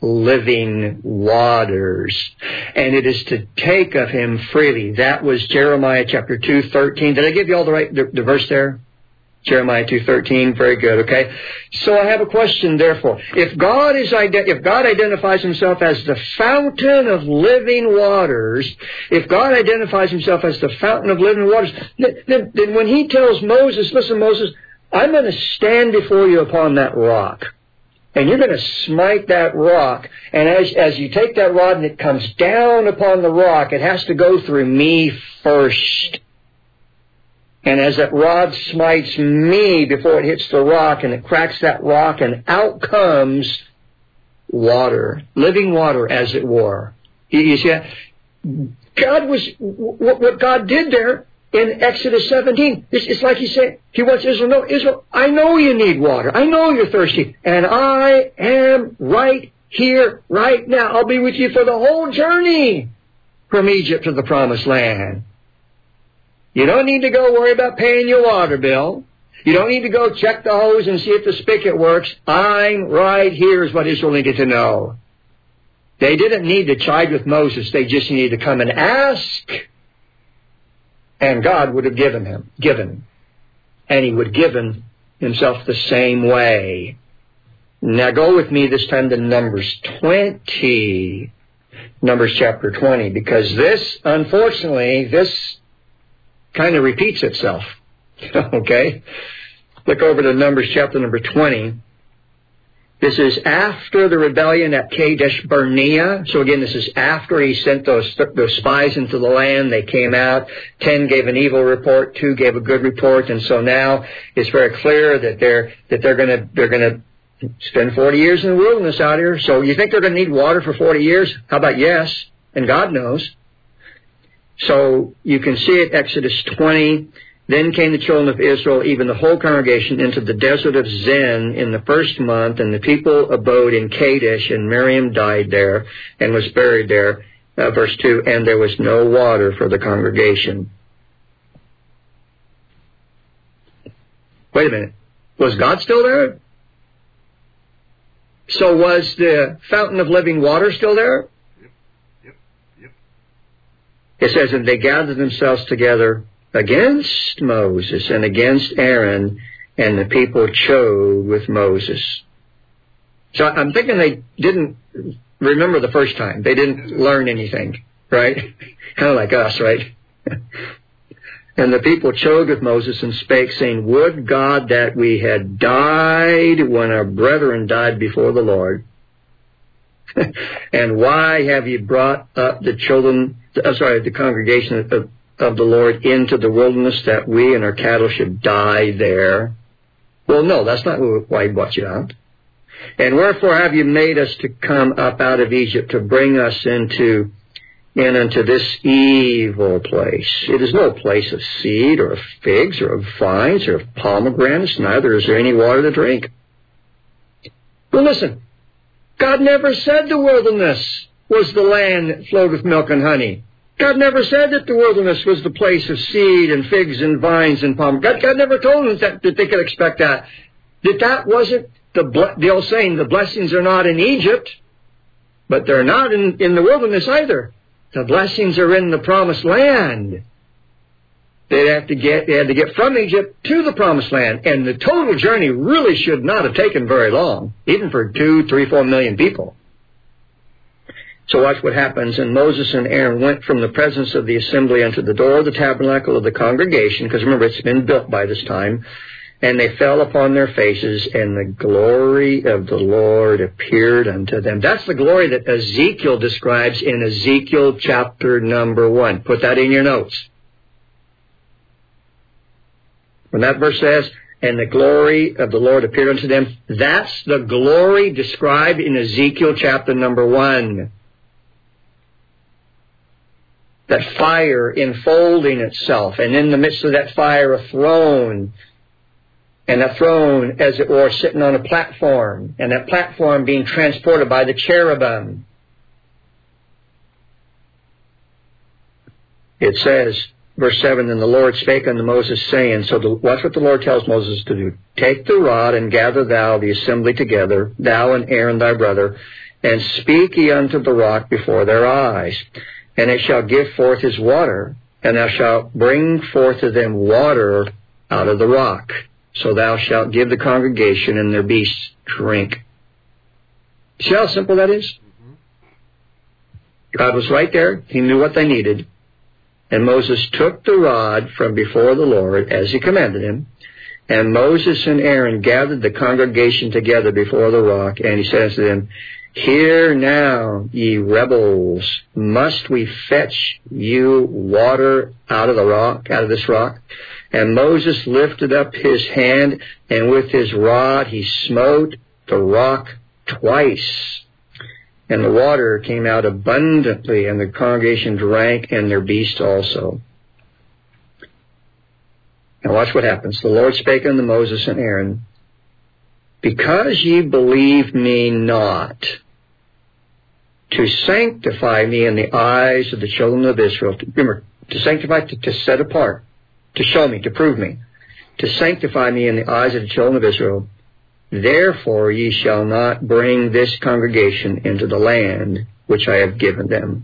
living waters, and it is to take of him freely. That was Jeremiah chapter 2:13. Did I give you all the verse there? Jeremiah 2:13. Very good. Okay. So I have a question. Therefore, if God identifies himself as the fountain of living waters, if God identifies himself as the fountain of living waters, then when he tells Moses, "Listen, Moses, I'm going to stand before you upon that rock, and you're going to smite that rock. And as you take that rod and it comes down upon the rock, it has to go through me first. And as that rod smites me before it hits the rock, and it cracks that rock, and out comes water, living water, as it were." You see that? What God did there in Exodus 17, it's like he said, he wants Israel to know, Israel, I know you need water. I know you're thirsty. And I am right here, right now. I'll be with you for the whole journey from Egypt to the Promised Land. You don't need to go worry about paying your water bill. You don't need to go check the hose and see if the spigot works. I'm right here is what Israel needed to know. They didn't need to chide with Moses. They just needed to come and ask. And God would have given. And he would give himself the same way. Now go with me this time to Numbers 20. Numbers chapter 20. Because this, unfortunately, this kind of repeats itself. Okay? Look over to Numbers chapter number 20. This is after the rebellion at Kadesh Barnea. So again, this is after he sent those spies into the land. They came out. 10 gave an evil report. 2 gave a good report. And so now it's very clear that they're going to spend 40 years in the wilderness out here. So you think they're going to need water for 40 years? How about yes? And God knows. So you can see it, Exodus 20. Then came the children of Israel, even the whole congregation, into the desert of Zin in the first month, and the people abode in Kadesh, and Miriam died there and was buried there. Verse 2, and there was no water for the congregation. Wait a minute. Was God still there? So was the fountain of living water still there? Yep. It says, and they gathered themselves together against Moses and against Aaron, and the people chode with Moses. So I'm thinking they didn't remember the first time. They didn't learn anything, right? Kind of like us, right? And the people chode with Moses and spake, saying, would God that we had died when our brethren died before the Lord. And why have you brought up the congregation of the Lord into the wilderness, that we and our cattle should die there? Well, no, that's not why he brought you out. And wherefore have you made us to come up out of Egypt, to bring us into this evil place? It is no place of seed or of figs or of vines or of pomegranates, neither is there any water to drink. Well, listen, God never said the wilderness was the land that flowed with milk and honey. God never said that the wilderness was the place of seed and figs and vines and pomegranates. God never told them that they could expect that. That wasn't the old saying, the blessings are not in Egypt, but they're not in the wilderness either. The blessings are in the Promised Land. They had to get from Egypt to the Promised Land, and the total journey really should not have taken very long, even for 2, 3, 4 million people. So watch what happens. And Moses and Aaron went from the presence of the assembly unto the door of the tabernacle of the congregation, because remember, it's been built by this time. And they fell upon their faces, and the glory of the Lord appeared unto them. That's the glory that Ezekiel describes in Ezekiel chapter number 1. Put that in your notes. When that verse says, and the glory of the Lord appeared unto them, that's the glory described in Ezekiel chapter number 1. That fire enfolding itself, and in the midst of that fire a throne, and that throne, as it were, sitting on a platform, and that platform being transported by the cherubim. It says, verse 7, and the Lord spake unto Moses, saying, watch what the Lord tells Moses to do. Take the rod and gather thou the assembly together, thou and Aaron thy brother, and speak ye unto the rock before their eyes, and it shall give forth his water, and thou shalt bring forth to them water out of the rock. So thou shalt give the congregation and their beasts drink. See how simple that is? God was right there. He knew what they needed. And Moses took the rod from before the Lord, as he commanded him. And Moses and Aaron gathered the congregation together before the rock, and he said unto them, Hear now, ye rebels, must we fetch you water out of the rock, out of this rock? And Moses lifted up his hand, and with his rod he smote the rock twice. And the water came out abundantly, and the congregation drank, and their beasts also. Now watch what happens. The Lord spake unto Moses and Aaron, Because ye believe me not, to sanctify me in the eyes of the children of Israel. Remember, to sanctify, to set apart, to show me, to prove me, to sanctify me in the eyes of the children of Israel. Therefore ye shall not bring this congregation into the land which I have given them.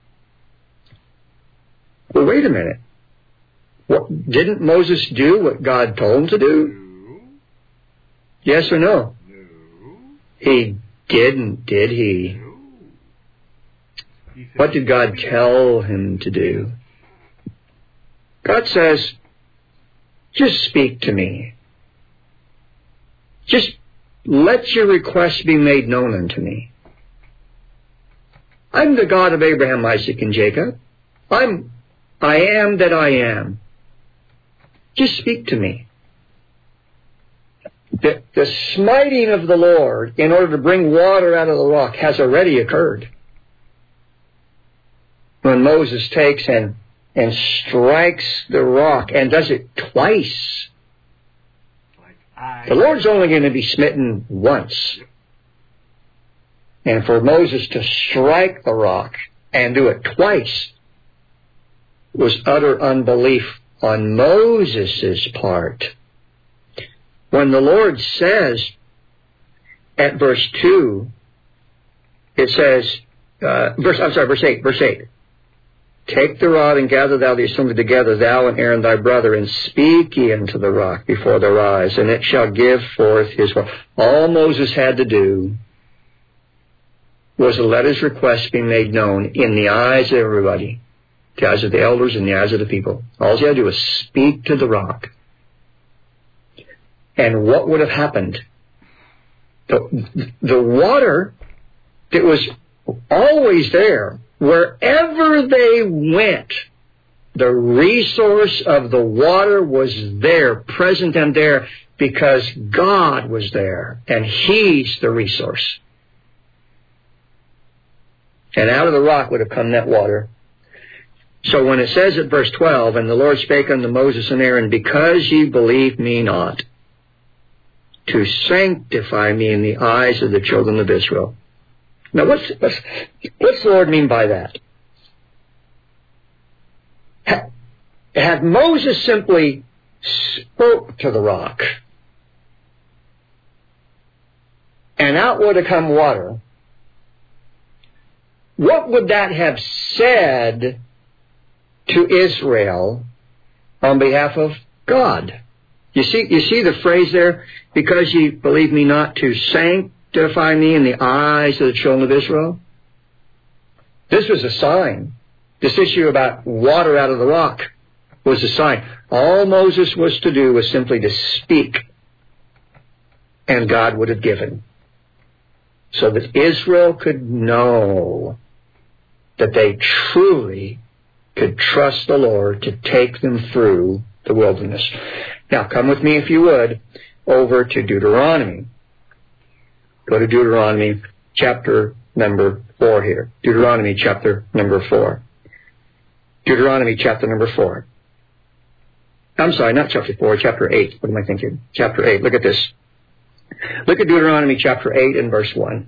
Well, wait a minute. Didn't Moses do what God told him to do? No. Yes or no? No. He didn't, did he? No. He said, What did God tell him to do? God says, just speak to me. Just let your request be made known unto me. I'm the God of Abraham, Isaac, and Jacob. I am that I am. Just speak to me. The smiting of the Lord in order to bring water out of the rock has already occurred. When Moses takes and strikes the rock and does it twice. The Lord's only going to be smitten once. And for Moses to strike the rock and do it twice was utter unbelief on Moses' part. When the Lord says at verse 2, it says, verse 8, Take the rod and gather thou the assembly together, thou and Aaron thy brother, and speak ye unto the rock before their eyes, and it shall give forth his water. All Moses had to do was to let his request be made known in the eyes of everybody, the eyes of the elders and the eyes of the people. All he had to do was speak to the rock. And what would have happened? The water that was always there, wherever they went, the resource of the water was there, present and there, because God was there, and He's the resource. And out of the rock would have come that water. So when it says at verse 12, And the Lord spake unto Moses and Aaron, Because ye believe me not, to sanctify me in the eyes of the children of Israel. Now, what's the Lord mean by that? Had Moses simply spoke to the rock, and out would have come water, what would that have said to Israel on behalf of God? You see the phrase there, because ye believe me not, to sanctify me in the eyes of the children of Israel? This was a sign. This issue about water out of the rock was a sign. All Moses was to do was simply to speak, and God would have given. So that Israel could know that they truly could trust the Lord to take them through the wilderness. Now, come with me, if you would, over to Deuteronomy. Go to Deuteronomy chapter number 4 here. Deuteronomy chapter number 4. Deuteronomy chapter number 4. I'm sorry, not chapter 4, chapter 8. What am I thinking? Chapter 8. Look at this. Look at Deuteronomy chapter 8 and verse 1.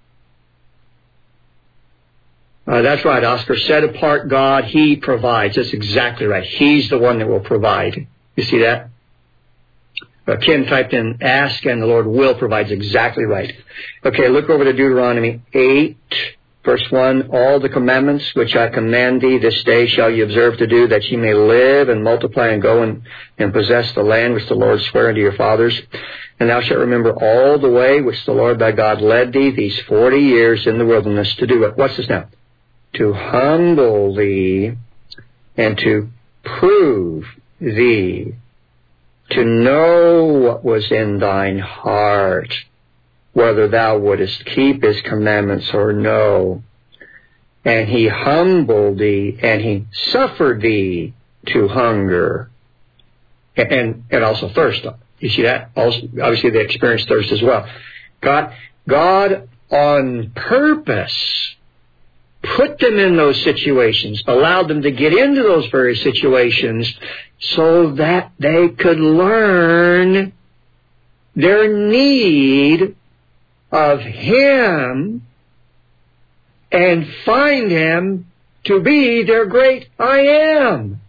That's right, Oscar. Set apart God, He provides. That's exactly right. He's the one that will provide. You see that? Ken typed in ask and the Lord will provides exactly right. Okay, look over to Deuteronomy 8, verse 1. All the commandments which I command thee this day shall ye observe to do, that ye may live and multiply and go and possess the land which the Lord sware unto your fathers. And thou shalt remember all the way which the Lord thy God led thee these 40 years in the wilderness to do it. What's this now? To humble thee and to prove thee, to know what was in thine heart, whether thou wouldest keep his commandments or no. And he humbled thee, and he suffered thee to hunger, and also thirst. You see that? Also, obviously they experienced thirst as well. God on purpose put them in those situations, allowed them to get into those very situations so that they could learn their need of Him and find Him to be their great I am.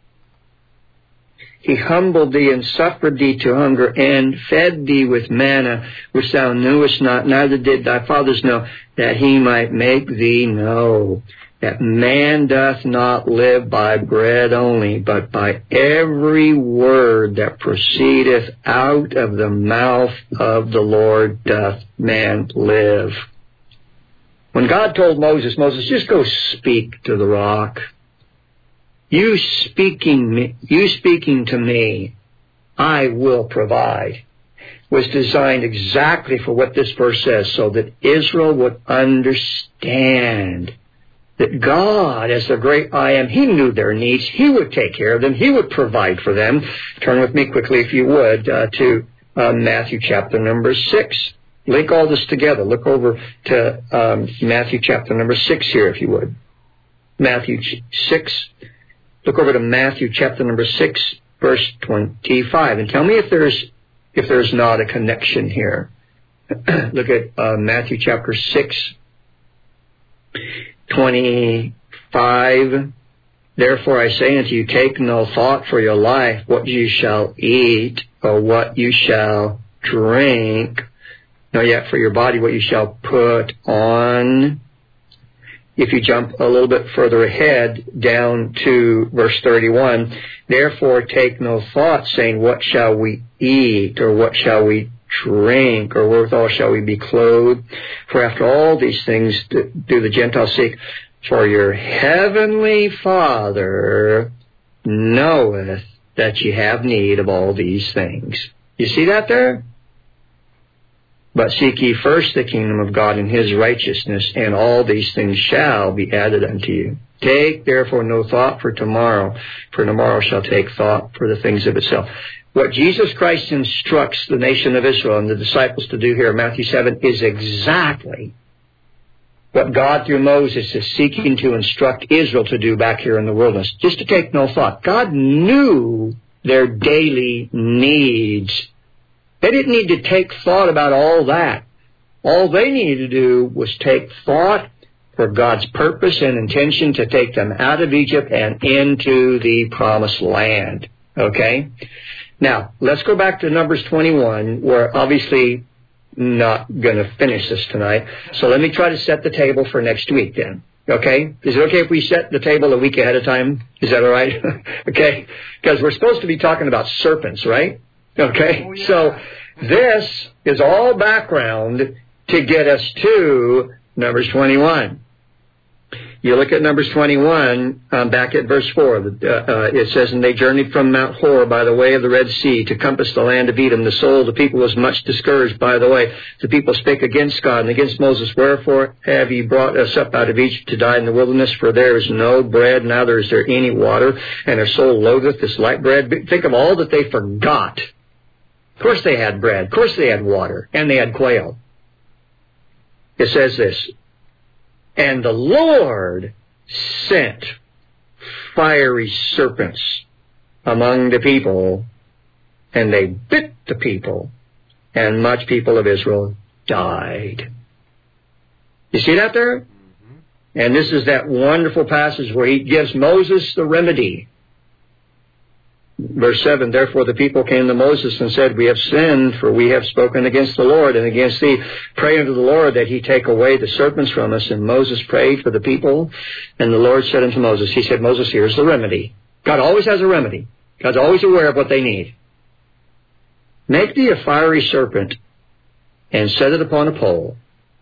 He humbled thee and suffered thee to hunger and fed thee with manna which thou knewest not, neither did thy fathers know, that he might make thee know that man doth not live by bread only, but by every word that proceedeth out of the mouth of the Lord doth man live. When God told Moses, just go speak to the rock. You speaking to me, I will provide, was designed exactly for what this verse says, so that Israel would understand that God, as the great I am, He knew their needs. He would take care of them. He would provide for them. Turn with me quickly, if you would, to Matthew chapter number 6. Link all this together. Look over to Matthew chapter number 6 here, if you would. Matthew 6. Look over to Matthew chapter number 6, verse 25, and tell me if there's not a connection here. Look at Matthew chapter 6, 25. Therefore I say unto you, take no thought for your life, what you shall eat, or what you shall drink, nor yet for your body what you shall put on. If you jump a little bit further ahead, down to verse 31, therefore take no thought, saying, what shall we eat, or what shall we drink, or wherewithal shall we be clothed? For after all these things do the Gentiles seek. For your heavenly Father knoweth that ye have need of all these things. You see that there? But seek ye first the kingdom of God and His righteousness, and all these things shall be added unto you. Take therefore no thought for tomorrow shall take thought for the things of itself. What Jesus Christ instructs the nation of Israel and the disciples to do here in Matthew 7 is exactly what God through Moses is seeking to instruct Israel to do back here in the wilderness. Just to take no thought. God knew their daily needs. They didn't need to take thought about all that. All they needed to do was take thought for God's purpose and intention to take them out of Egypt and into the promised land. Okay? Now, let's go back to Numbers 21. We're obviously not going to finish this tonight. So let me try to set the table for next week then. Okay? Is it okay if we set the table a week ahead of time? Is that all right? Okay? Because we're supposed to be talking about serpents, right? Okay, oh, yeah. So this is all background to get us to Numbers 21. You look at Numbers 21, back at verse 4. It says, and they journeyed from Mount Hor by the way of the Red Sea to compass the land of Edom. The soul of the people was much discouraged by the way. The people spake against God and against Moses. Wherefore have ye brought us up out of Egypt to die in the wilderness? For there is no bread, neither is there any water, and our soul loatheth this light bread. Think of all that they forgot. Of course they had bread. Of course they had water. And they had quail. It says this, and the Lord sent fiery serpents among the people, and they bit the people, and much people of Israel died. You see that there? Mm-hmm. And this is that wonderful passage where He gives Moses the remedy. Verse 7, therefore the people came to Moses and said, we have sinned, for we have spoken against the Lord and against thee. Pray unto the Lord that he take away the serpents from us. And Moses prayed for the people. And the Lord said unto Moses, he said, Moses, here's the remedy. God always has a remedy. God's always aware of what they need. Make thee a fiery serpent and set it upon a pole.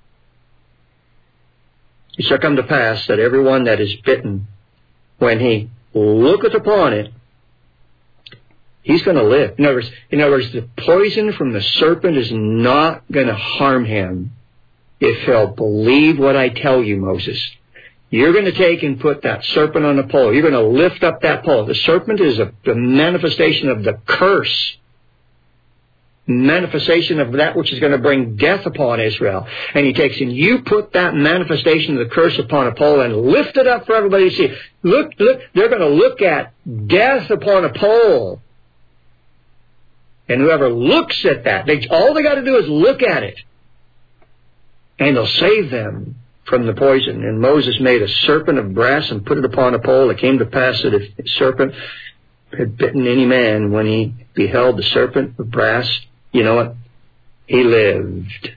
It shall come to pass that everyone that is bitten, when he looketh upon it, he's going to live. In other words, the poison from the serpent is not going to harm him if he'll believe what I tell you, Moses. You're going to take and put that serpent on a pole. You're going to lift up that pole. The serpent is the manifestation of the curse. Manifestation of that which is going to bring death upon Israel. And he takes and you put that manifestation of the curse upon a pole and lift it up for everybody to see. Look, they're going to look at death upon a pole. And whoever looks at that, all they got to do is look at it. And it'll save them from the poison. And Moses made a serpent of brass and put it upon a pole. It came to pass that if the serpent had bitten any man, when he beheld the serpent of brass, you know what? He lived.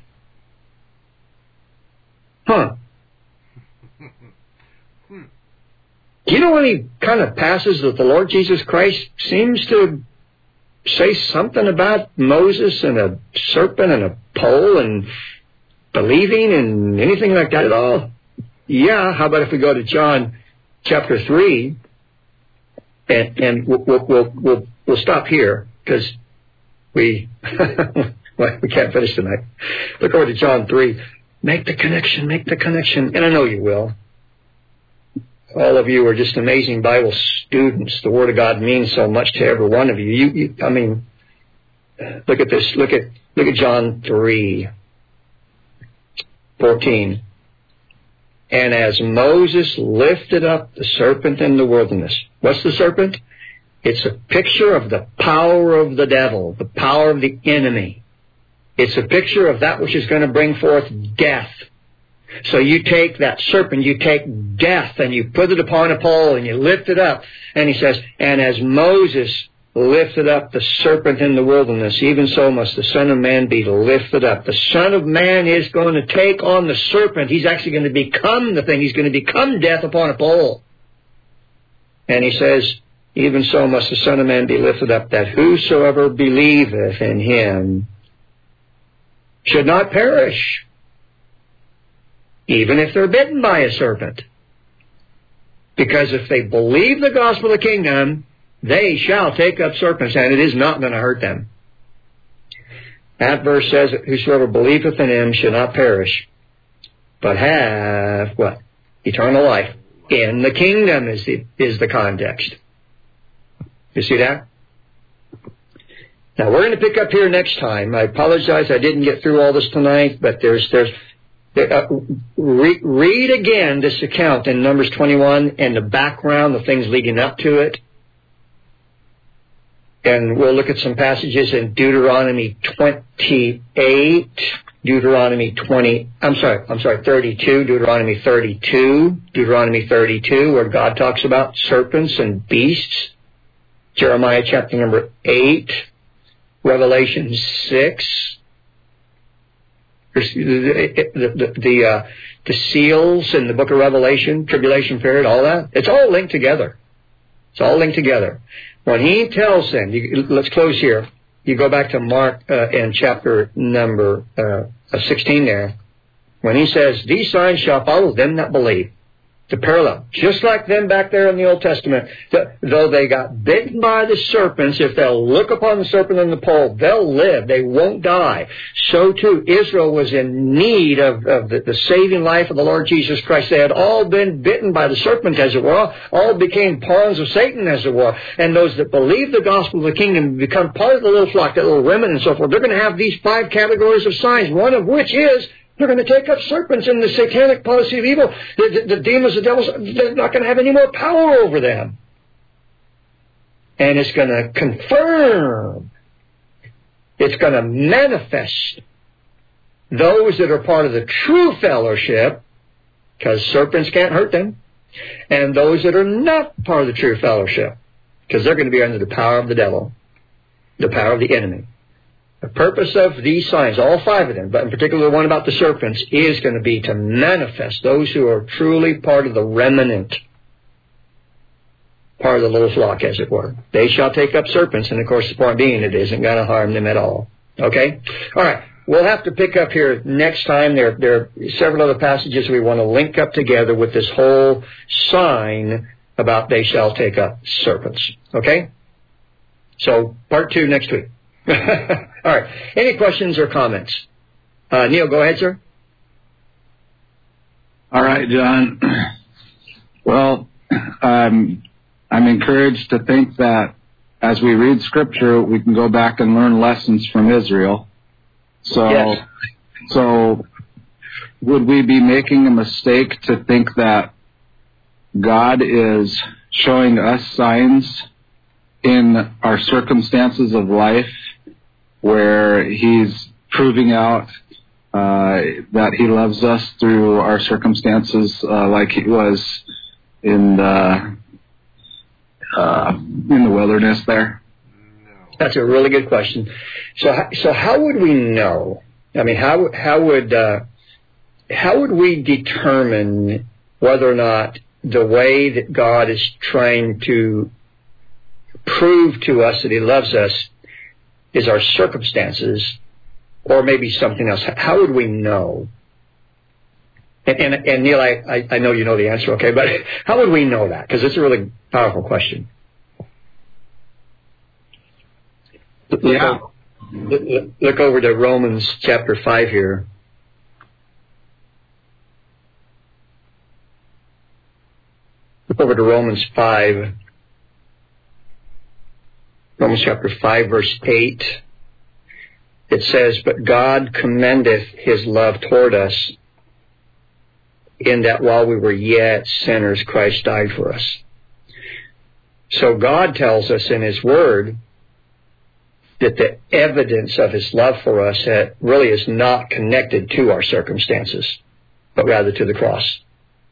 Huh. Do you know any kind of passages that the Lord Jesus Christ seems to say something about Moses and a serpent and a pole and believing and anything like that at all? Yeah, how about if we go to John chapter 3 and we'll stop here because we can't finish tonight. Look over to John 3. Make the connection. And I know you will. All of you are just amazing Bible students. The Word of God means so much to every one of you. I mean, look at this. Look at John 3:14. And as Moses lifted up the serpent in the wilderness. What's the serpent? It's a picture of the power of the devil, the power of the enemy. It's a picture of that which is going to bring forth death. So you take that serpent, you take death, and you put it upon a pole, and you lift it up. And he says, and as Moses lifted up the serpent in the wilderness, even so must the Son of Man be lifted up. The Son of Man is going to take on the serpent. He's actually going to become the thing. He's going to become death upon a pole. And he says, even so must the Son of Man be lifted up, that whosoever believeth in him should not perish, even if they're bitten by a serpent. Because if they believe the gospel of the kingdom, they shall take up serpents, and it is not going to hurt them. That verse says that whosoever believeth in him should not perish, but have, what? Eternal life. In the kingdom is the context. You see that? Now we're going to pick up here next time. I apologize I didn't get through all this tonight, but read again this account in Numbers 21 and the background, the things leading up to it. And we'll look at some passages in Deuteronomy 28, Deuteronomy 32, Deuteronomy 32, where God talks about serpents and beasts. Jeremiah chapter number 8, Revelation 6, the seals in the book of Revelation, tribulation period, all that. It's all linked together. When he tells them, let's close here. You go back to Mark in chapter number 16 there. When he says, these signs shall follow them that believe. The parallel. Just like them back there in the Old Testament, though they got bitten by the serpents, if they'll look upon the serpent on the pole, they'll live. They won't die. So too, Israel was in need of the saving life of the Lord Jesus Christ. They had all been bitten by the serpent, as it were. All became pawns of Satan, as it were. And those that believe the gospel of the kingdom become part of the little flock, that little remnant and so forth. They're going to have these 5 categories of signs, one of which is they're going to take up serpents in the satanic policy of evil. The demons, the devils, they're not going to have any more power over them. And it's going to confirm. It's going to manifest those that are part of the true fellowship, because serpents can't hurt them, and those that are not part of the true fellowship. because they're going to be under the power of the devil, the power of the enemy. The purpose of these signs, all 5 of them, but in particular the one about the serpents, is going to be to manifest those who are truly part of the remnant, part of the little flock, as it were. They shall take up serpents, and of course the point being it isn't going to harm them at all. Okay? All right. We'll have to pick up here next time. There are several other passages we want to link up together with this whole sign about they shall take up serpents. Okay? So, part 2 next week. All right. Any questions or comments? Neil, go ahead, sir. All right, John. Well, I'm encouraged to think that as we read Scripture, we can go back and learn lessons from Israel. Yes. So would we be making a mistake to think that God is showing us signs in our circumstances of life where He's proving out that He loves us through our circumstances, like He was in the wilderness there? That's a really good question. So how would we know? I mean, how would we determine whether or not the way that God is trying to prove to us that He loves us is our circumstances, or maybe something else? How would we know? And Neil, I know you know the answer, okay, but how would we know that? Because it's a really powerful question. Yeah. Look over to Romans chapter 5 here. Look over to Romans 5. Romans chapter 5, verse 8. It says, "But God commendeth His love toward us, in that while we were yet sinners, Christ died for us." So God tells us in His Word that the evidence of His love for us really is not connected to our circumstances, but rather to the cross.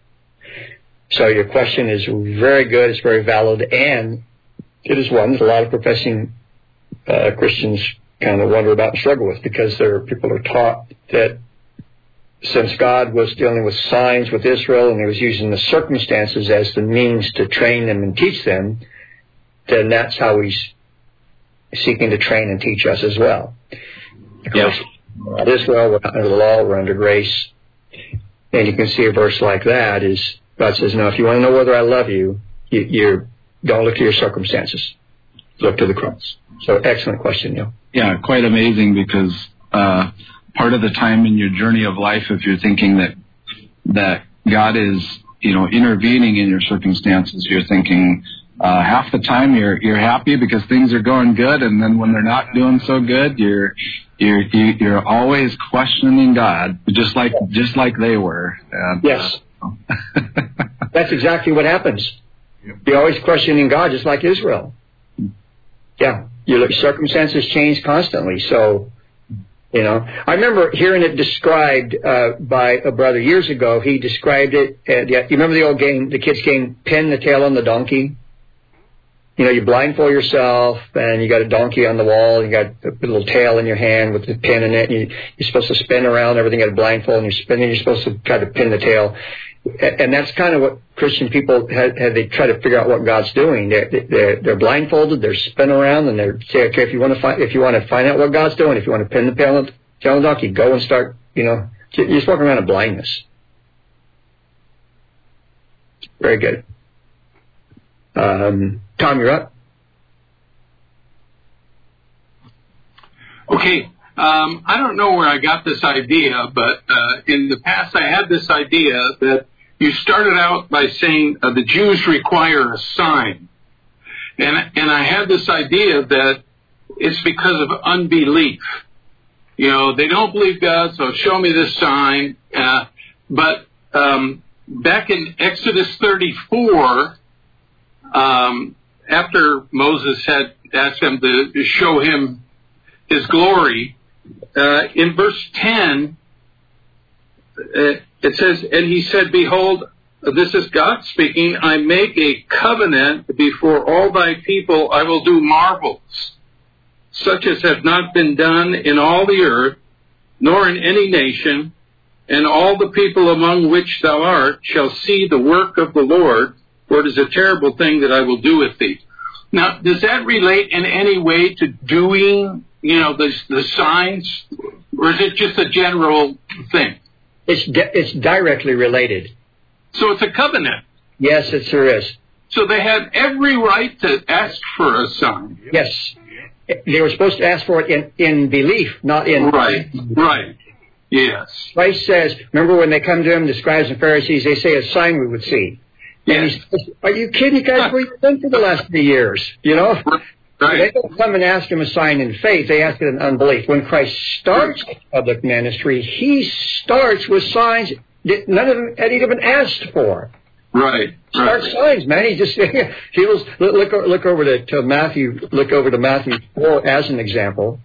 So your question is very good, it's very valid, and it is one that a lot of professing Christians kind of wonder about and struggle with, because people are taught that since God was dealing with signs with Israel and He was using the circumstances as the means to train them and teach them, then that's how He's seeking to train and teach us as well. Of course, Israel, we're under the law, we're under grace. And you can see a verse like that is, God says, no, if you want to know whether I love you, you don't look to your circumstances. Look to the cross. So excellent question, Neil. Yeah, quite amazing, because part of the time in your journey of life, if you're thinking that God is, intervening in your circumstances, you're thinking half the time you're happy because things are going good, and then when they're not doing so good, you're always questioning God, just like they were. And, yes, that's exactly what happens. You're always questioning God, just like Israel. Yeah, your circumstances change constantly. So, I remember hearing it described by a brother years ago. He described it. You remember the old game, the kids' game, pin the tail on the donkey? You blindfold yourself, and you got a donkey on the wall, and you got a little tail in your hand with the pin in it, and you're supposed to spin around everything at a blindfold, and you're spinning, you're supposed to try to pin the tail. And that's kind of what Christian people have. They try to figure out what God's doing. They're blindfolded, they're spinning around, and they say, okay, if you want to find out what God's doing, if you want to pin the tail on the donkey, go and start, you're just walking around in blindness. Very good. Tom, you're up. Okay. I don't know where I got this idea, but in the past I had this idea that you started out by saying the Jews require a sign. And I had this idea that it's because of unbelief. They don't believe God, so show me this sign. But back in Exodus 34, after Moses had asked him to show him His glory, in verse 10, it says, "And he said, Behold, this is God speaking, I make a covenant before all thy people, I will do marvels, such as have not been done in all the earth, nor in any nation, and all the people among which thou art shall see the work of the Lord, for it is a terrible thing that I will do with thee. Now, does that relate in any way to doing, the signs, or is it just a general thing? It's directly related. So it's a covenant. Yes, it sure is. So they had every right to ask for a sign. Yes. They were supposed to ask for it in belief, not in... Right. Yes. Christ says, remember when they come to him, the scribes and Pharisees, they say a sign we would see. And he says, are you kidding, you guys? What have you done for the last 3 years? Right. They don't come and ask him a sign in faith. They ask it in unbelief. When Christ starts his public ministry, he starts with signs that none of them had even asked for. Right. Start signs, man. He just look over to Matthew. Look over to Matthew 4 as an example.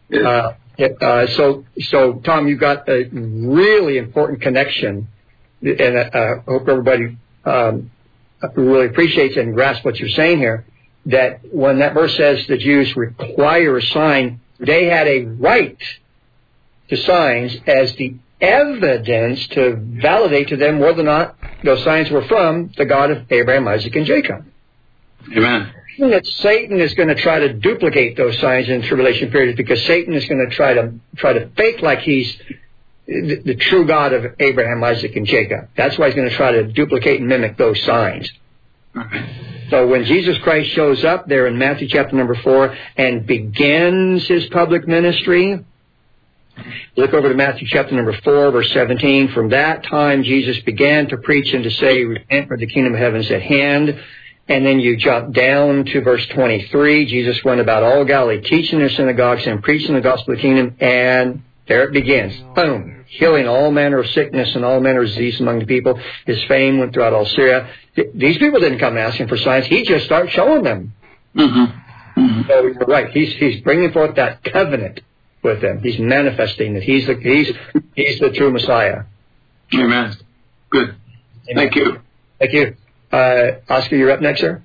So Tom, you've got a really important connection, and I hope everybody really appreciates and grasps what you're saying here. That when that verse says the Jews require a sign, they had a right to signs as the evidence to validate to them whether or not those signs were from the God of Abraham, Isaac, and Jacob. Amen. That Satan is going to try to duplicate those signs in tribulation periods, because Satan is going to try to fake like he's the true God of Abraham, Isaac, and Jacob. That's why he's going to try to duplicate and mimic those signs. So when Jesus Christ shows up there in Matthew chapter number 4 and begins his public ministry, look over to Matthew chapter number 4, verse 17. From that time Jesus began to preach and to say, repent, for the kingdom of heaven is at hand. And then you jump down to verse 23. Jesus went about all Galilee, teaching their synagogues and preaching the gospel of the kingdom. And there it begins. Boom. Healing all manner of sickness and all manner of disease among the people. His fame went throughout all Syria. These people didn't come asking for signs. He just started showing them. Mm-hmm. So you're right. He's bringing forth that covenant with them. He's manifesting that he's the true Messiah. Amen. Good. Amen. Thank you. Oscar, you're up next, sir.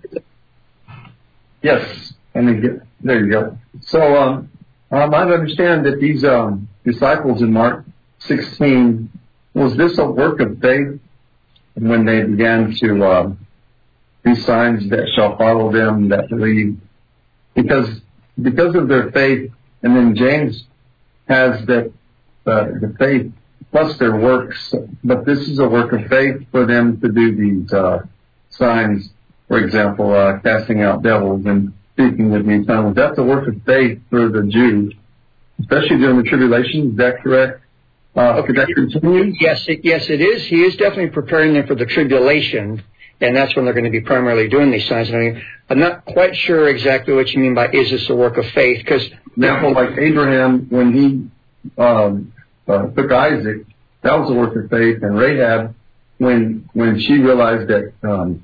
Yes. There you go. So I understand that these disciples in Mark 16, was this a work of faith when they began to these signs that shall follow them that believe? Because of their faith, and then James has that the faith plus their works, but this is a work of faith for them to do these signs, for example, casting out devils and speaking with new tongues. That's a work of faith for the Jews, especially during the tribulation. Is that correct? Could that continue? Yes, it is. He is definitely preparing them for the tribulation, and that's when they're going to be primarily doing these signs. I mean, I'm not quite sure exactly what you mean by is this a work of faith, because example, like Abraham, when he took Isaac, that was a work of faith, and Rahab, when she realized that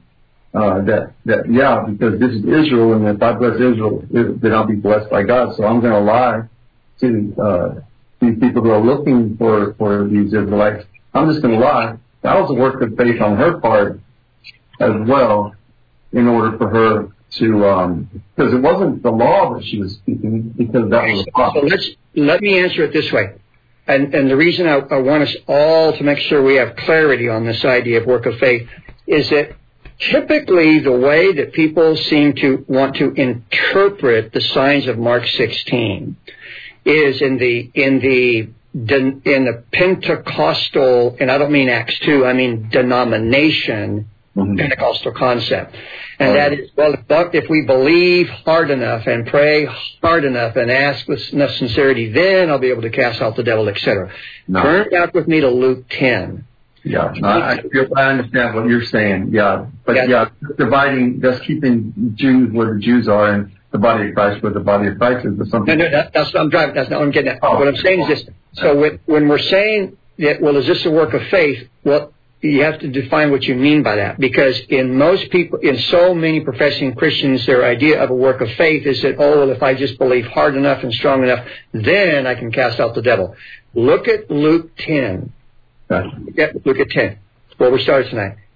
because this is Israel, and if I bless Israel, then I'll be blessed by God. So I'm going to lie to these people who are looking for these Israelites. I'm just going to lie. That was a work of faith on her part as well, in order for her to, because it wasn't the law that she was speaking, because that was the law. So let me answer it this way. And the reason I want us all to make sure we have clarity on this idea of work of faith is that typically the way that people seem to want to interpret the signs of Mark 16 is in the Pentecostal, and I don't mean Acts 2, I mean denomination, Pentecostal concept. And that is, well, if we believe hard enough and pray hard enough and ask with enough sincerity, then I'll be able to cast out the devil, etc. No. Turn back with me to Luke 10. Yeah, I understand what you're saying. Yeah, but dividing, just keeping Jews where the Jews are and the body of Christ where the body of Christ is, or something. No, that's what I'm driving. That's not what I'm getting at. What I'm saying is this. So when we're saying that, well, is this a work of faith? Well, you have to define what you mean by that, because in most people, in so many professing Christians, their idea of a work of faith is that, oh, well, if I just believe hard enough and strong enough, then I can cast out the devil. Look at Luke 10. Look at 10, where we started tonight.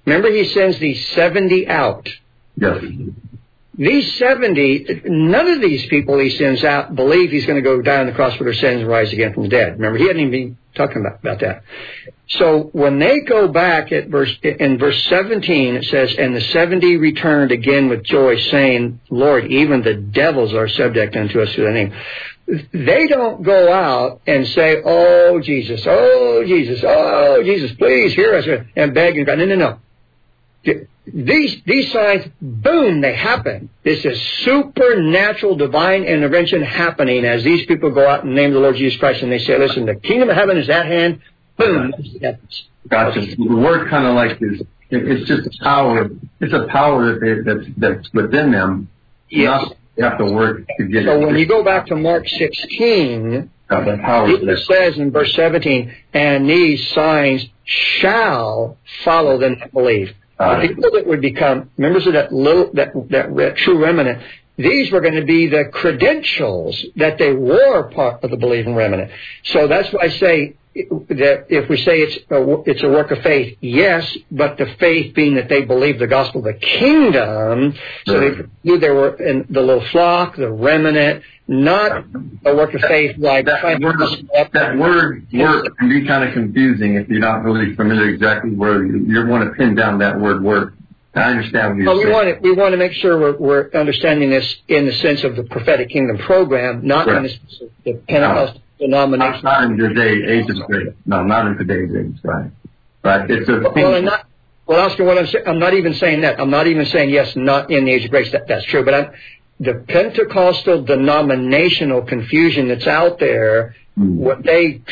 Remember, he sends these 70 out. Yes. These 70, none of these people he sends out believe he's going to go die on the cross for their sins and rise again from the dead. Remember, he hadn't even been talking about that. So when they go back in verse 17, it says, and the 70 returned again with joy, saying, Lord, even the devils are subject unto us through thy name. They don't go out and say, oh, Jesus, oh, Jesus, oh, Jesus, please hear us, and beg and cry. No. These signs, boom, they happen. This is supernatural divine intervention happening as these people go out and name the Lord Jesus Christ, and they say, listen, the kingdom of heaven is at hand. Boom, it happens. Gotcha. The word kind of like this. It's just a power. It's a power that's within them. Yes. You have to work to get it. So when you go back to Mark 16, it says in verse 17, and these signs shall follow them that believe. The people that would become members of that true remnant, these were going to be the credentials that they were part of the believing remnant. So that's why I say that if we say it's a work of faith, yes, but the faith being that they believe the gospel of the kingdom, so they knew they were in the little flock, the remnant, not a work of faith like that word work can be kind of confusing if you're not really familiar exactly where you want to pin down that word work. I understand what you're saying. We want to make sure we're understanding this in the sense of the prophetic kingdom program, not in the sense of the Pentecostal denomination. Not in today's age of grace. No, not in today's age, right? But it's a Oscar, I'm not even saying that. I'm not even saying yes, not in the age of grace. That's true, but the Pentecostal denominational confusion that's out there, they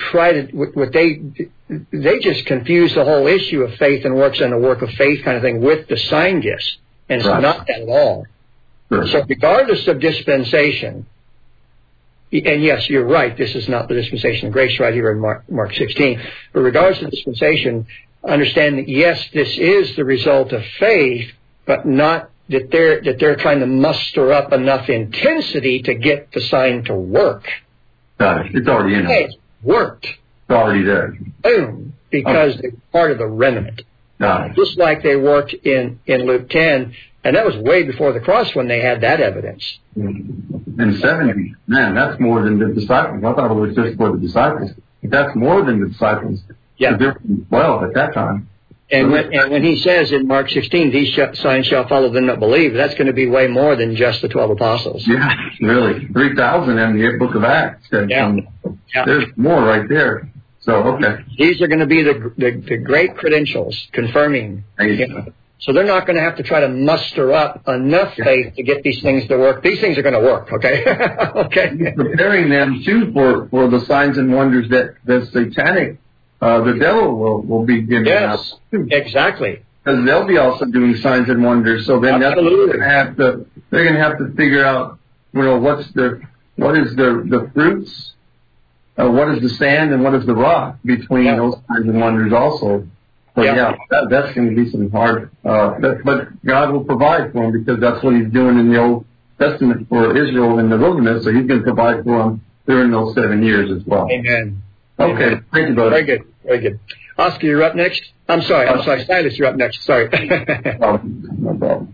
just confuse the whole issue of faith and works and the work of faith kind of thing with the sign gifts. And it's not that at all. Sure. So regardless of dispensation, and yes, you're right, this is not the dispensation of grace right here in Mark 16, but regardless of dispensation, understand that yes, this is the result of faith, but not that they're trying to muster up enough intensity to get the sign to work. It's already in there. It worked. It's already there. Boom. Because they're part of the remnant. Just like they worked in Luke 10, and that was way before the cross when they had that evidence. And 70, man, that's more than the disciples. I thought it was just for the disciples. But that's more than the disciples. Yeah. There were 12 at that time. And when he says in Mark 16, these signs shall follow them that believe, that's going to be way more than just the 12 apostles. Yeah, really. 3,000 in the book of Acts. There's more right there. So, okay. These are going to be the great credentials confirming. So they're not going to have to try to muster up enough faith to get these things to work. These things are going to work, okay? Okay. Preparing them, too, for the signs and wonders that the satanic the devil will be giving out. Exactly. Because they'll be also doing signs and wonders. So then they're going to have to figure out, what is the fruits, what is the sand, and what is the rock between those signs and wonders also. But that's going to be some hard. But God will provide for them because that's what He's doing in the Old Testament for Israel in the wilderness. So He's going to provide for them during those 7 years as well. Amen. Okay, thank you, brother. Very good, very good. Oscar, you're up next. I'm sorry. Silas, you're up next. Sorry. No problem.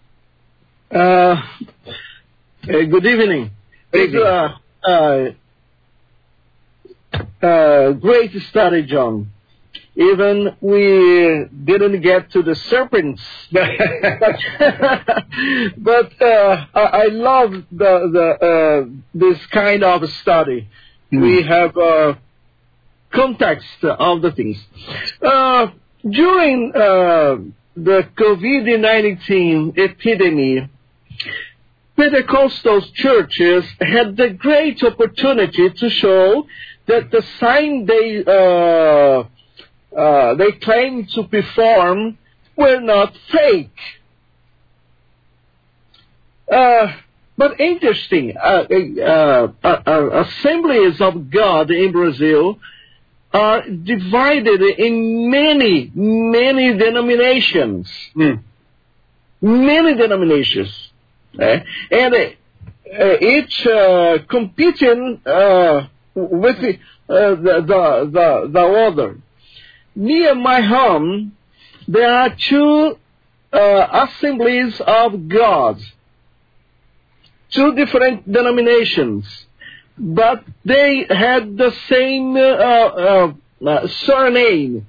Good evening. Good evening. Great study, John. Even we didn't get to the serpents, but I love this kind of study. We have context of the things. During the COVID-19 epidemic, Pentecostal churches had the great opportunity to show that the sign they claimed to perform were not fake. But interesting, assemblies of God in Brazil are divided in many denominations. Many denominations. And each competing with the other. Me and my home, there are two assemblies of God, two different denominations, but they had the same surname,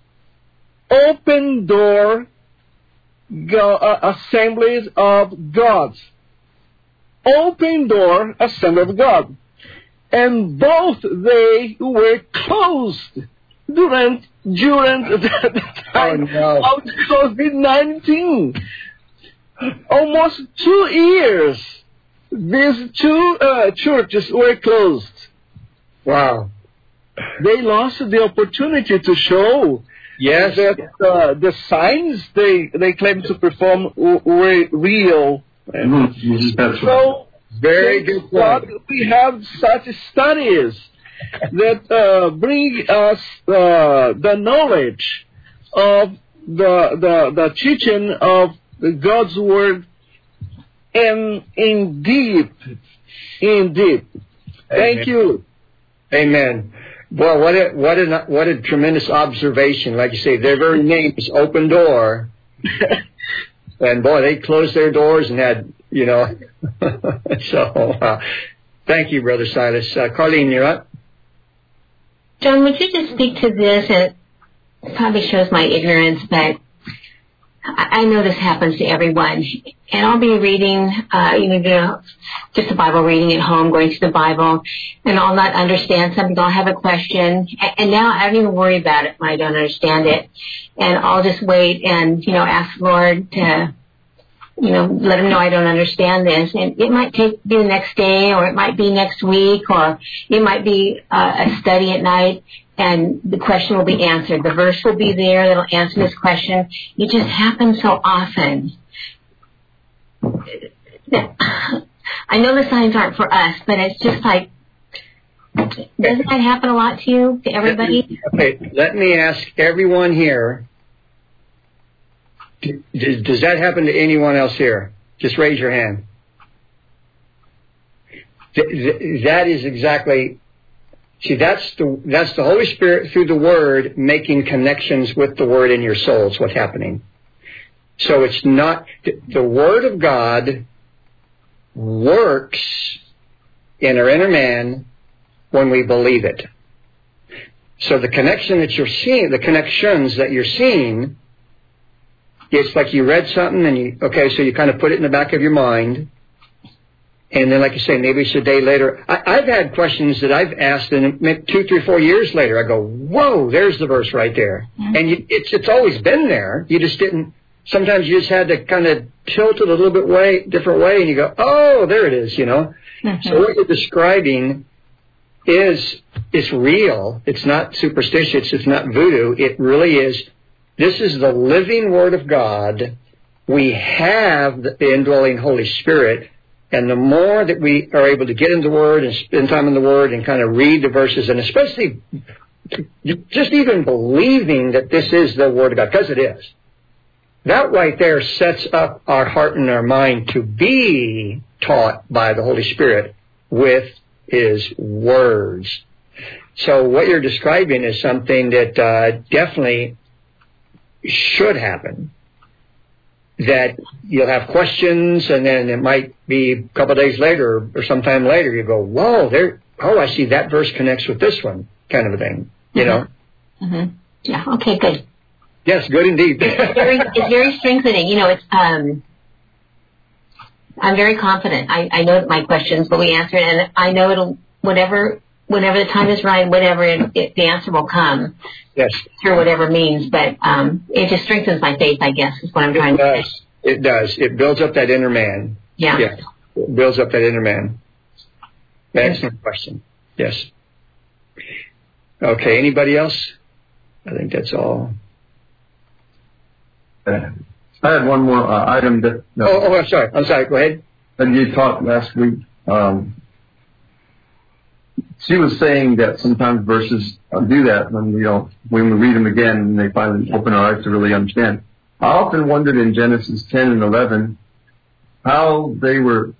Open Door Assemblies of God. Open Door Assembly of God. And both they were closed during the time of COVID-19. Almost 2 years, these two churches were closed. Wow. They lost the opportunity to show that the signs they claimed to perform were real. That's right. So, Very good point. We have such studies that bring us the knowledge of the teaching of God's Word in deep. Thank you. Amen. Well, what a tremendous observation. Like you say, their very name is Open Door. And boy, they closed their doors and had, so thank you, Brother Silas. Carlene, you're up. John, would you just speak to this? It probably shows my ignorance, but I know this happens to everyone. And I'll be reading, just a Bible reading at home, going through the Bible, and I'll not understand something. I'll have a question. And now I don't even worry about it when I don't understand it. And I'll just wait and, ask the Lord to, let him know I don't understand this. And it might be the next day, or it might be next week, or it might be a study at night, and the question will be answered. The verse will be there that'll answer this question. It just happens so often. I know the signs aren't for us, but it's just like, doesn't that happen a lot to you, to everybody? Okay, let me ask everyone here, does that happen to anyone else here? Just raise your hand. That is exactly, see, that's the Holy Spirit through the Word making connections with the Word in your soul is what's happening. So it's not, the Word of God works in our inner man when we believe it. So the connection that you're seeing, the connections that you're seeing, it's like you read something and so you kind of put it in the back of your mind. And then, like you say, maybe it's a day later. I've had questions that I've asked, and 2, 3, 4 years later, I go, whoa, there's the verse right there. Mm-hmm. And it's always been there. You just didn't, sometimes you just had to kind of tilt it a little bit different way, and you go, oh, there it is, Mm-hmm. So what you're describing it's real. It's not superstitious. It's not voodoo. It really is. This is the living Word of God. We have the indwelling Holy Spirit. And the more that we are able to get into the Word and spend time in the Word and kind of read the verses, and especially just even believing that this is the Word of God, because it is, that right there sets up our heart and our mind to be taught by the Holy Spirit with His words. So what you're describing is something that definitely should happen. That you'll have questions, and then it might be a couple of days later or sometime later you go, whoa, I see that verse connects with this one, kind of a thing, Mm-hmm. Yeah, okay, good. Yes, good indeed. It's very strengthening. I'm very confident. I know that my questions will be answered, and I know it'll, whenever the time is right, the answer will come. Yes. Through whatever means, but it just strengthens my faith, I guess, is what I'm trying to say. It does. It builds up that inner man. Yeah. It builds up that inner man. Excellent question. Yes. Okay, anybody else? I think that's all. I had one more item that... I'm sorry. Go ahead. And you talked last week. She was saying that sometimes verses do that when we read them again and they finally open our eyes to really understand. I often wondered in Genesis 10 and 11 how they were,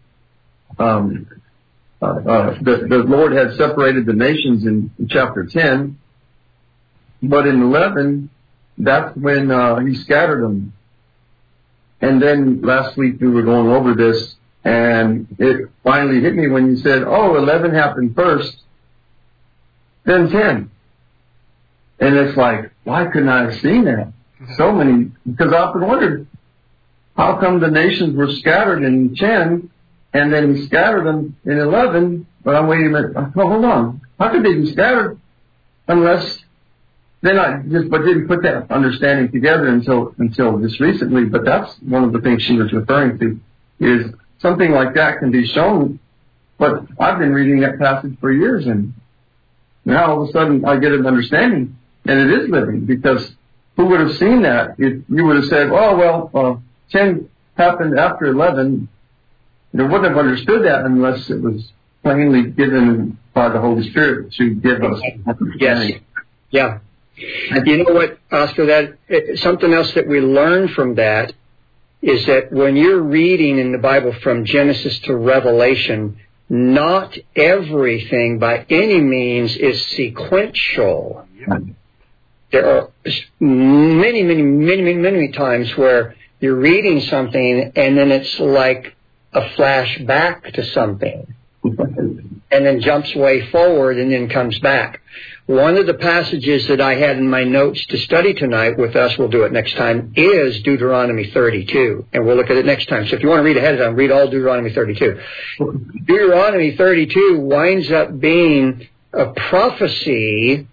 the Lord had separated the nations in chapter 10, but in 11 that's when he scattered them. And then last week we were going over this, and it finally hit me when you said, 11 happened first, then 10. And it's like, why couldn't I have seen that? So many, because I often wondered, how come the nations were scattered in 10, and then he scattered them in 11, but I'm waiting a minute, hold on. How could they be scattered unless, then I just but didn't put that understanding together until just recently, but that's one of the things she was referring to, is something like that can be shown, but I've been reading that passage for years, and now all of a sudden I get an understanding, and it is living, because who would have seen that if you would have said, 10 happened after 11, they wouldn't have understood that unless it was plainly given by the Holy Spirit to give us understanding. Yes. Yeah. You know what, Oscar, something else that we learn from that is that when you're reading in the Bible from Genesis to Revelation, not everything by any means is sequential. There are many times where you're reading something and then it's like a flashback to something and then jumps way forward and then comes back. One of the passages that I had in my notes to study tonight with us, we'll do it next time, is Deuteronomy 32. And we'll look at it next time. So if you want to read ahead of time, read all Deuteronomy 32. Deuteronomy 32 winds up being a prophecy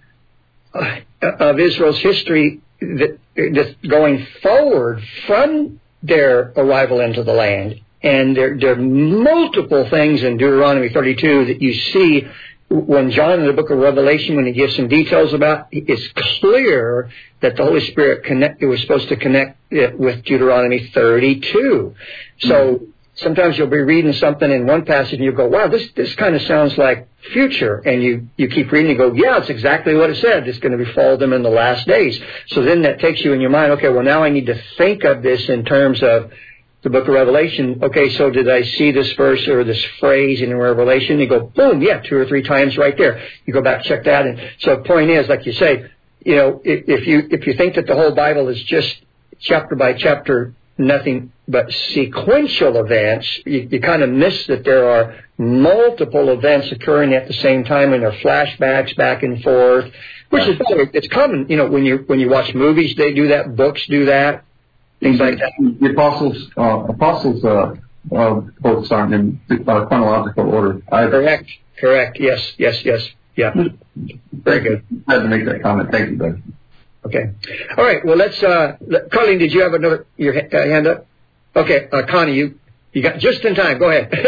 of Israel's history that's going forward from their arrival into the land. And there are multiple things in Deuteronomy 32 that you see when John in the book of Revelation, when he gives some details about, it's clear that the Holy Spirit was supposed to connect it with Deuteronomy 32. So sometimes you'll be reading something in one passage and you'll go, wow, this kind of sounds like future. And you keep reading and go, yeah, it's exactly what it said. It's going to befall them in the last days. So then that takes you in your mind, okay, well now I need to think of this in terms of the book of Revelation. Okay, so did I see this verse or this phrase in Revelation? You go, boom, yeah, 2 or 3 times right there. You go back, check that. And so the point is, like you say, if you think that the whole Bible is just chapter by chapter, nothing but sequential events, you kind of miss that there are multiple events occurring at the same time, and there are flashbacks back and forth, which is it's common. When you watch movies, they do that. Books do that. Things like that. The apostles' quotes aren't in chronological order. Correct. Yes. Yeah. Very good. I had to make that comment. Thank you, Doug. Okay. All right. Well, let's. Colleen, did you have your hand up? Okay, Connie, you got just in time. Go ahead.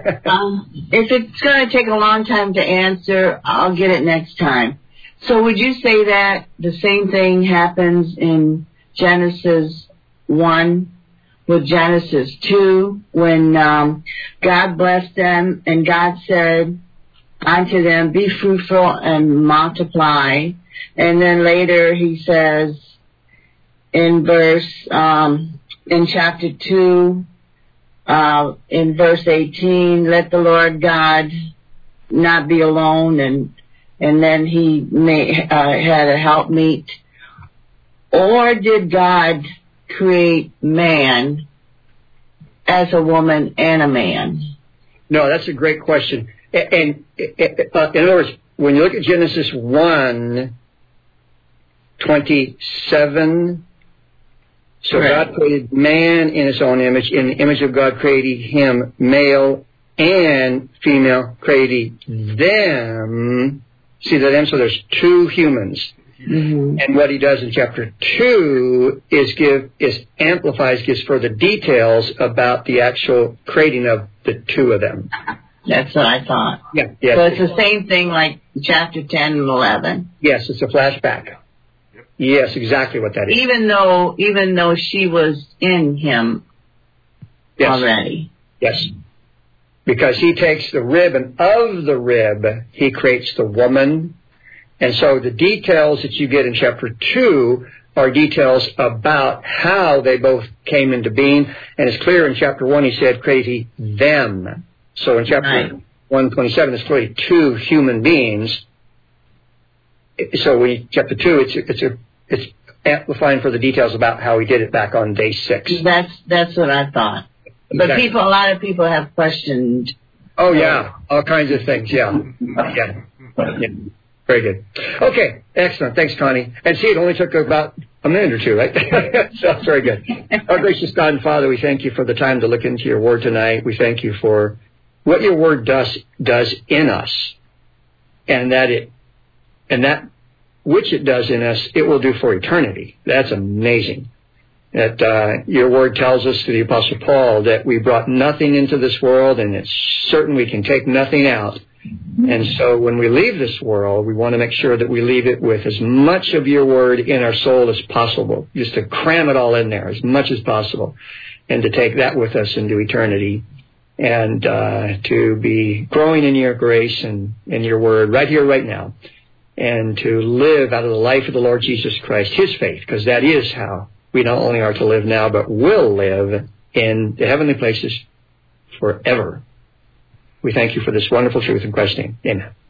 If it's going to take a long time to answer, I'll get it next time. So, would you say that the same thing happens in Genesis 1 with Genesis 2 when God blessed them and God said unto them, be fruitful and multiply. And then later he says in in chapter 2, in verse 18, let the Lord God not be alone, and then he had a helpmeet. Or did God create man as a woman and a man? No, that's a great question. And in other words, when you look at Genesis 1:27, so right. God created man in his own image. In the image of God created him, male and female created them. See the them? So there's 2 humans. Mm-hmm. And what he does in chapter 2 gives further details about the actual creating of the 2 of them. That's what I thought. Yeah. So it's the same thing like chapter 10 and 11. Yes, it's a flashback. Yes, exactly what that is. Even though she was in him already. Yes. Because he takes the rib, and of the rib he creates the woman. And so the details that you get in chapter 2 are details about how they both came into being. And it's clear in chapter 1 he said, create he them. So in chapter 1:27 it's clearly 2 human beings. So chapter 2, it's amplifying for the details about how he did it back on day 6. That's what I thought. But Exactly. a lot of people have questioned. Oh, yeah. All kinds of things, yeah. Yeah. Very good. Okay, excellent. Thanks, Connie. And see, it only took about a minute or two, right? So that's very good. Our gracious God and Father, we thank you for the time to look into your word tonight. We thank you for what your word does in us, and that which it does in us, it will do for eternity. That's amazing. That your word tells us through the Apostle Paul that we brought nothing into this world, and it's certain we can take nothing out. And so when we leave this world, we want to make sure that we leave it with as much of your word in our soul as possible, just to cram it all in there as much as possible, and to take that with us into eternity, and to be growing in your grace and in your word right here, right now, and to live out of the life of the Lord Jesus Christ, his faith, because that is how we not only are to live now, but will live in the heavenly places forever. We thank you for this wonderful truth in Christ's name. Amen.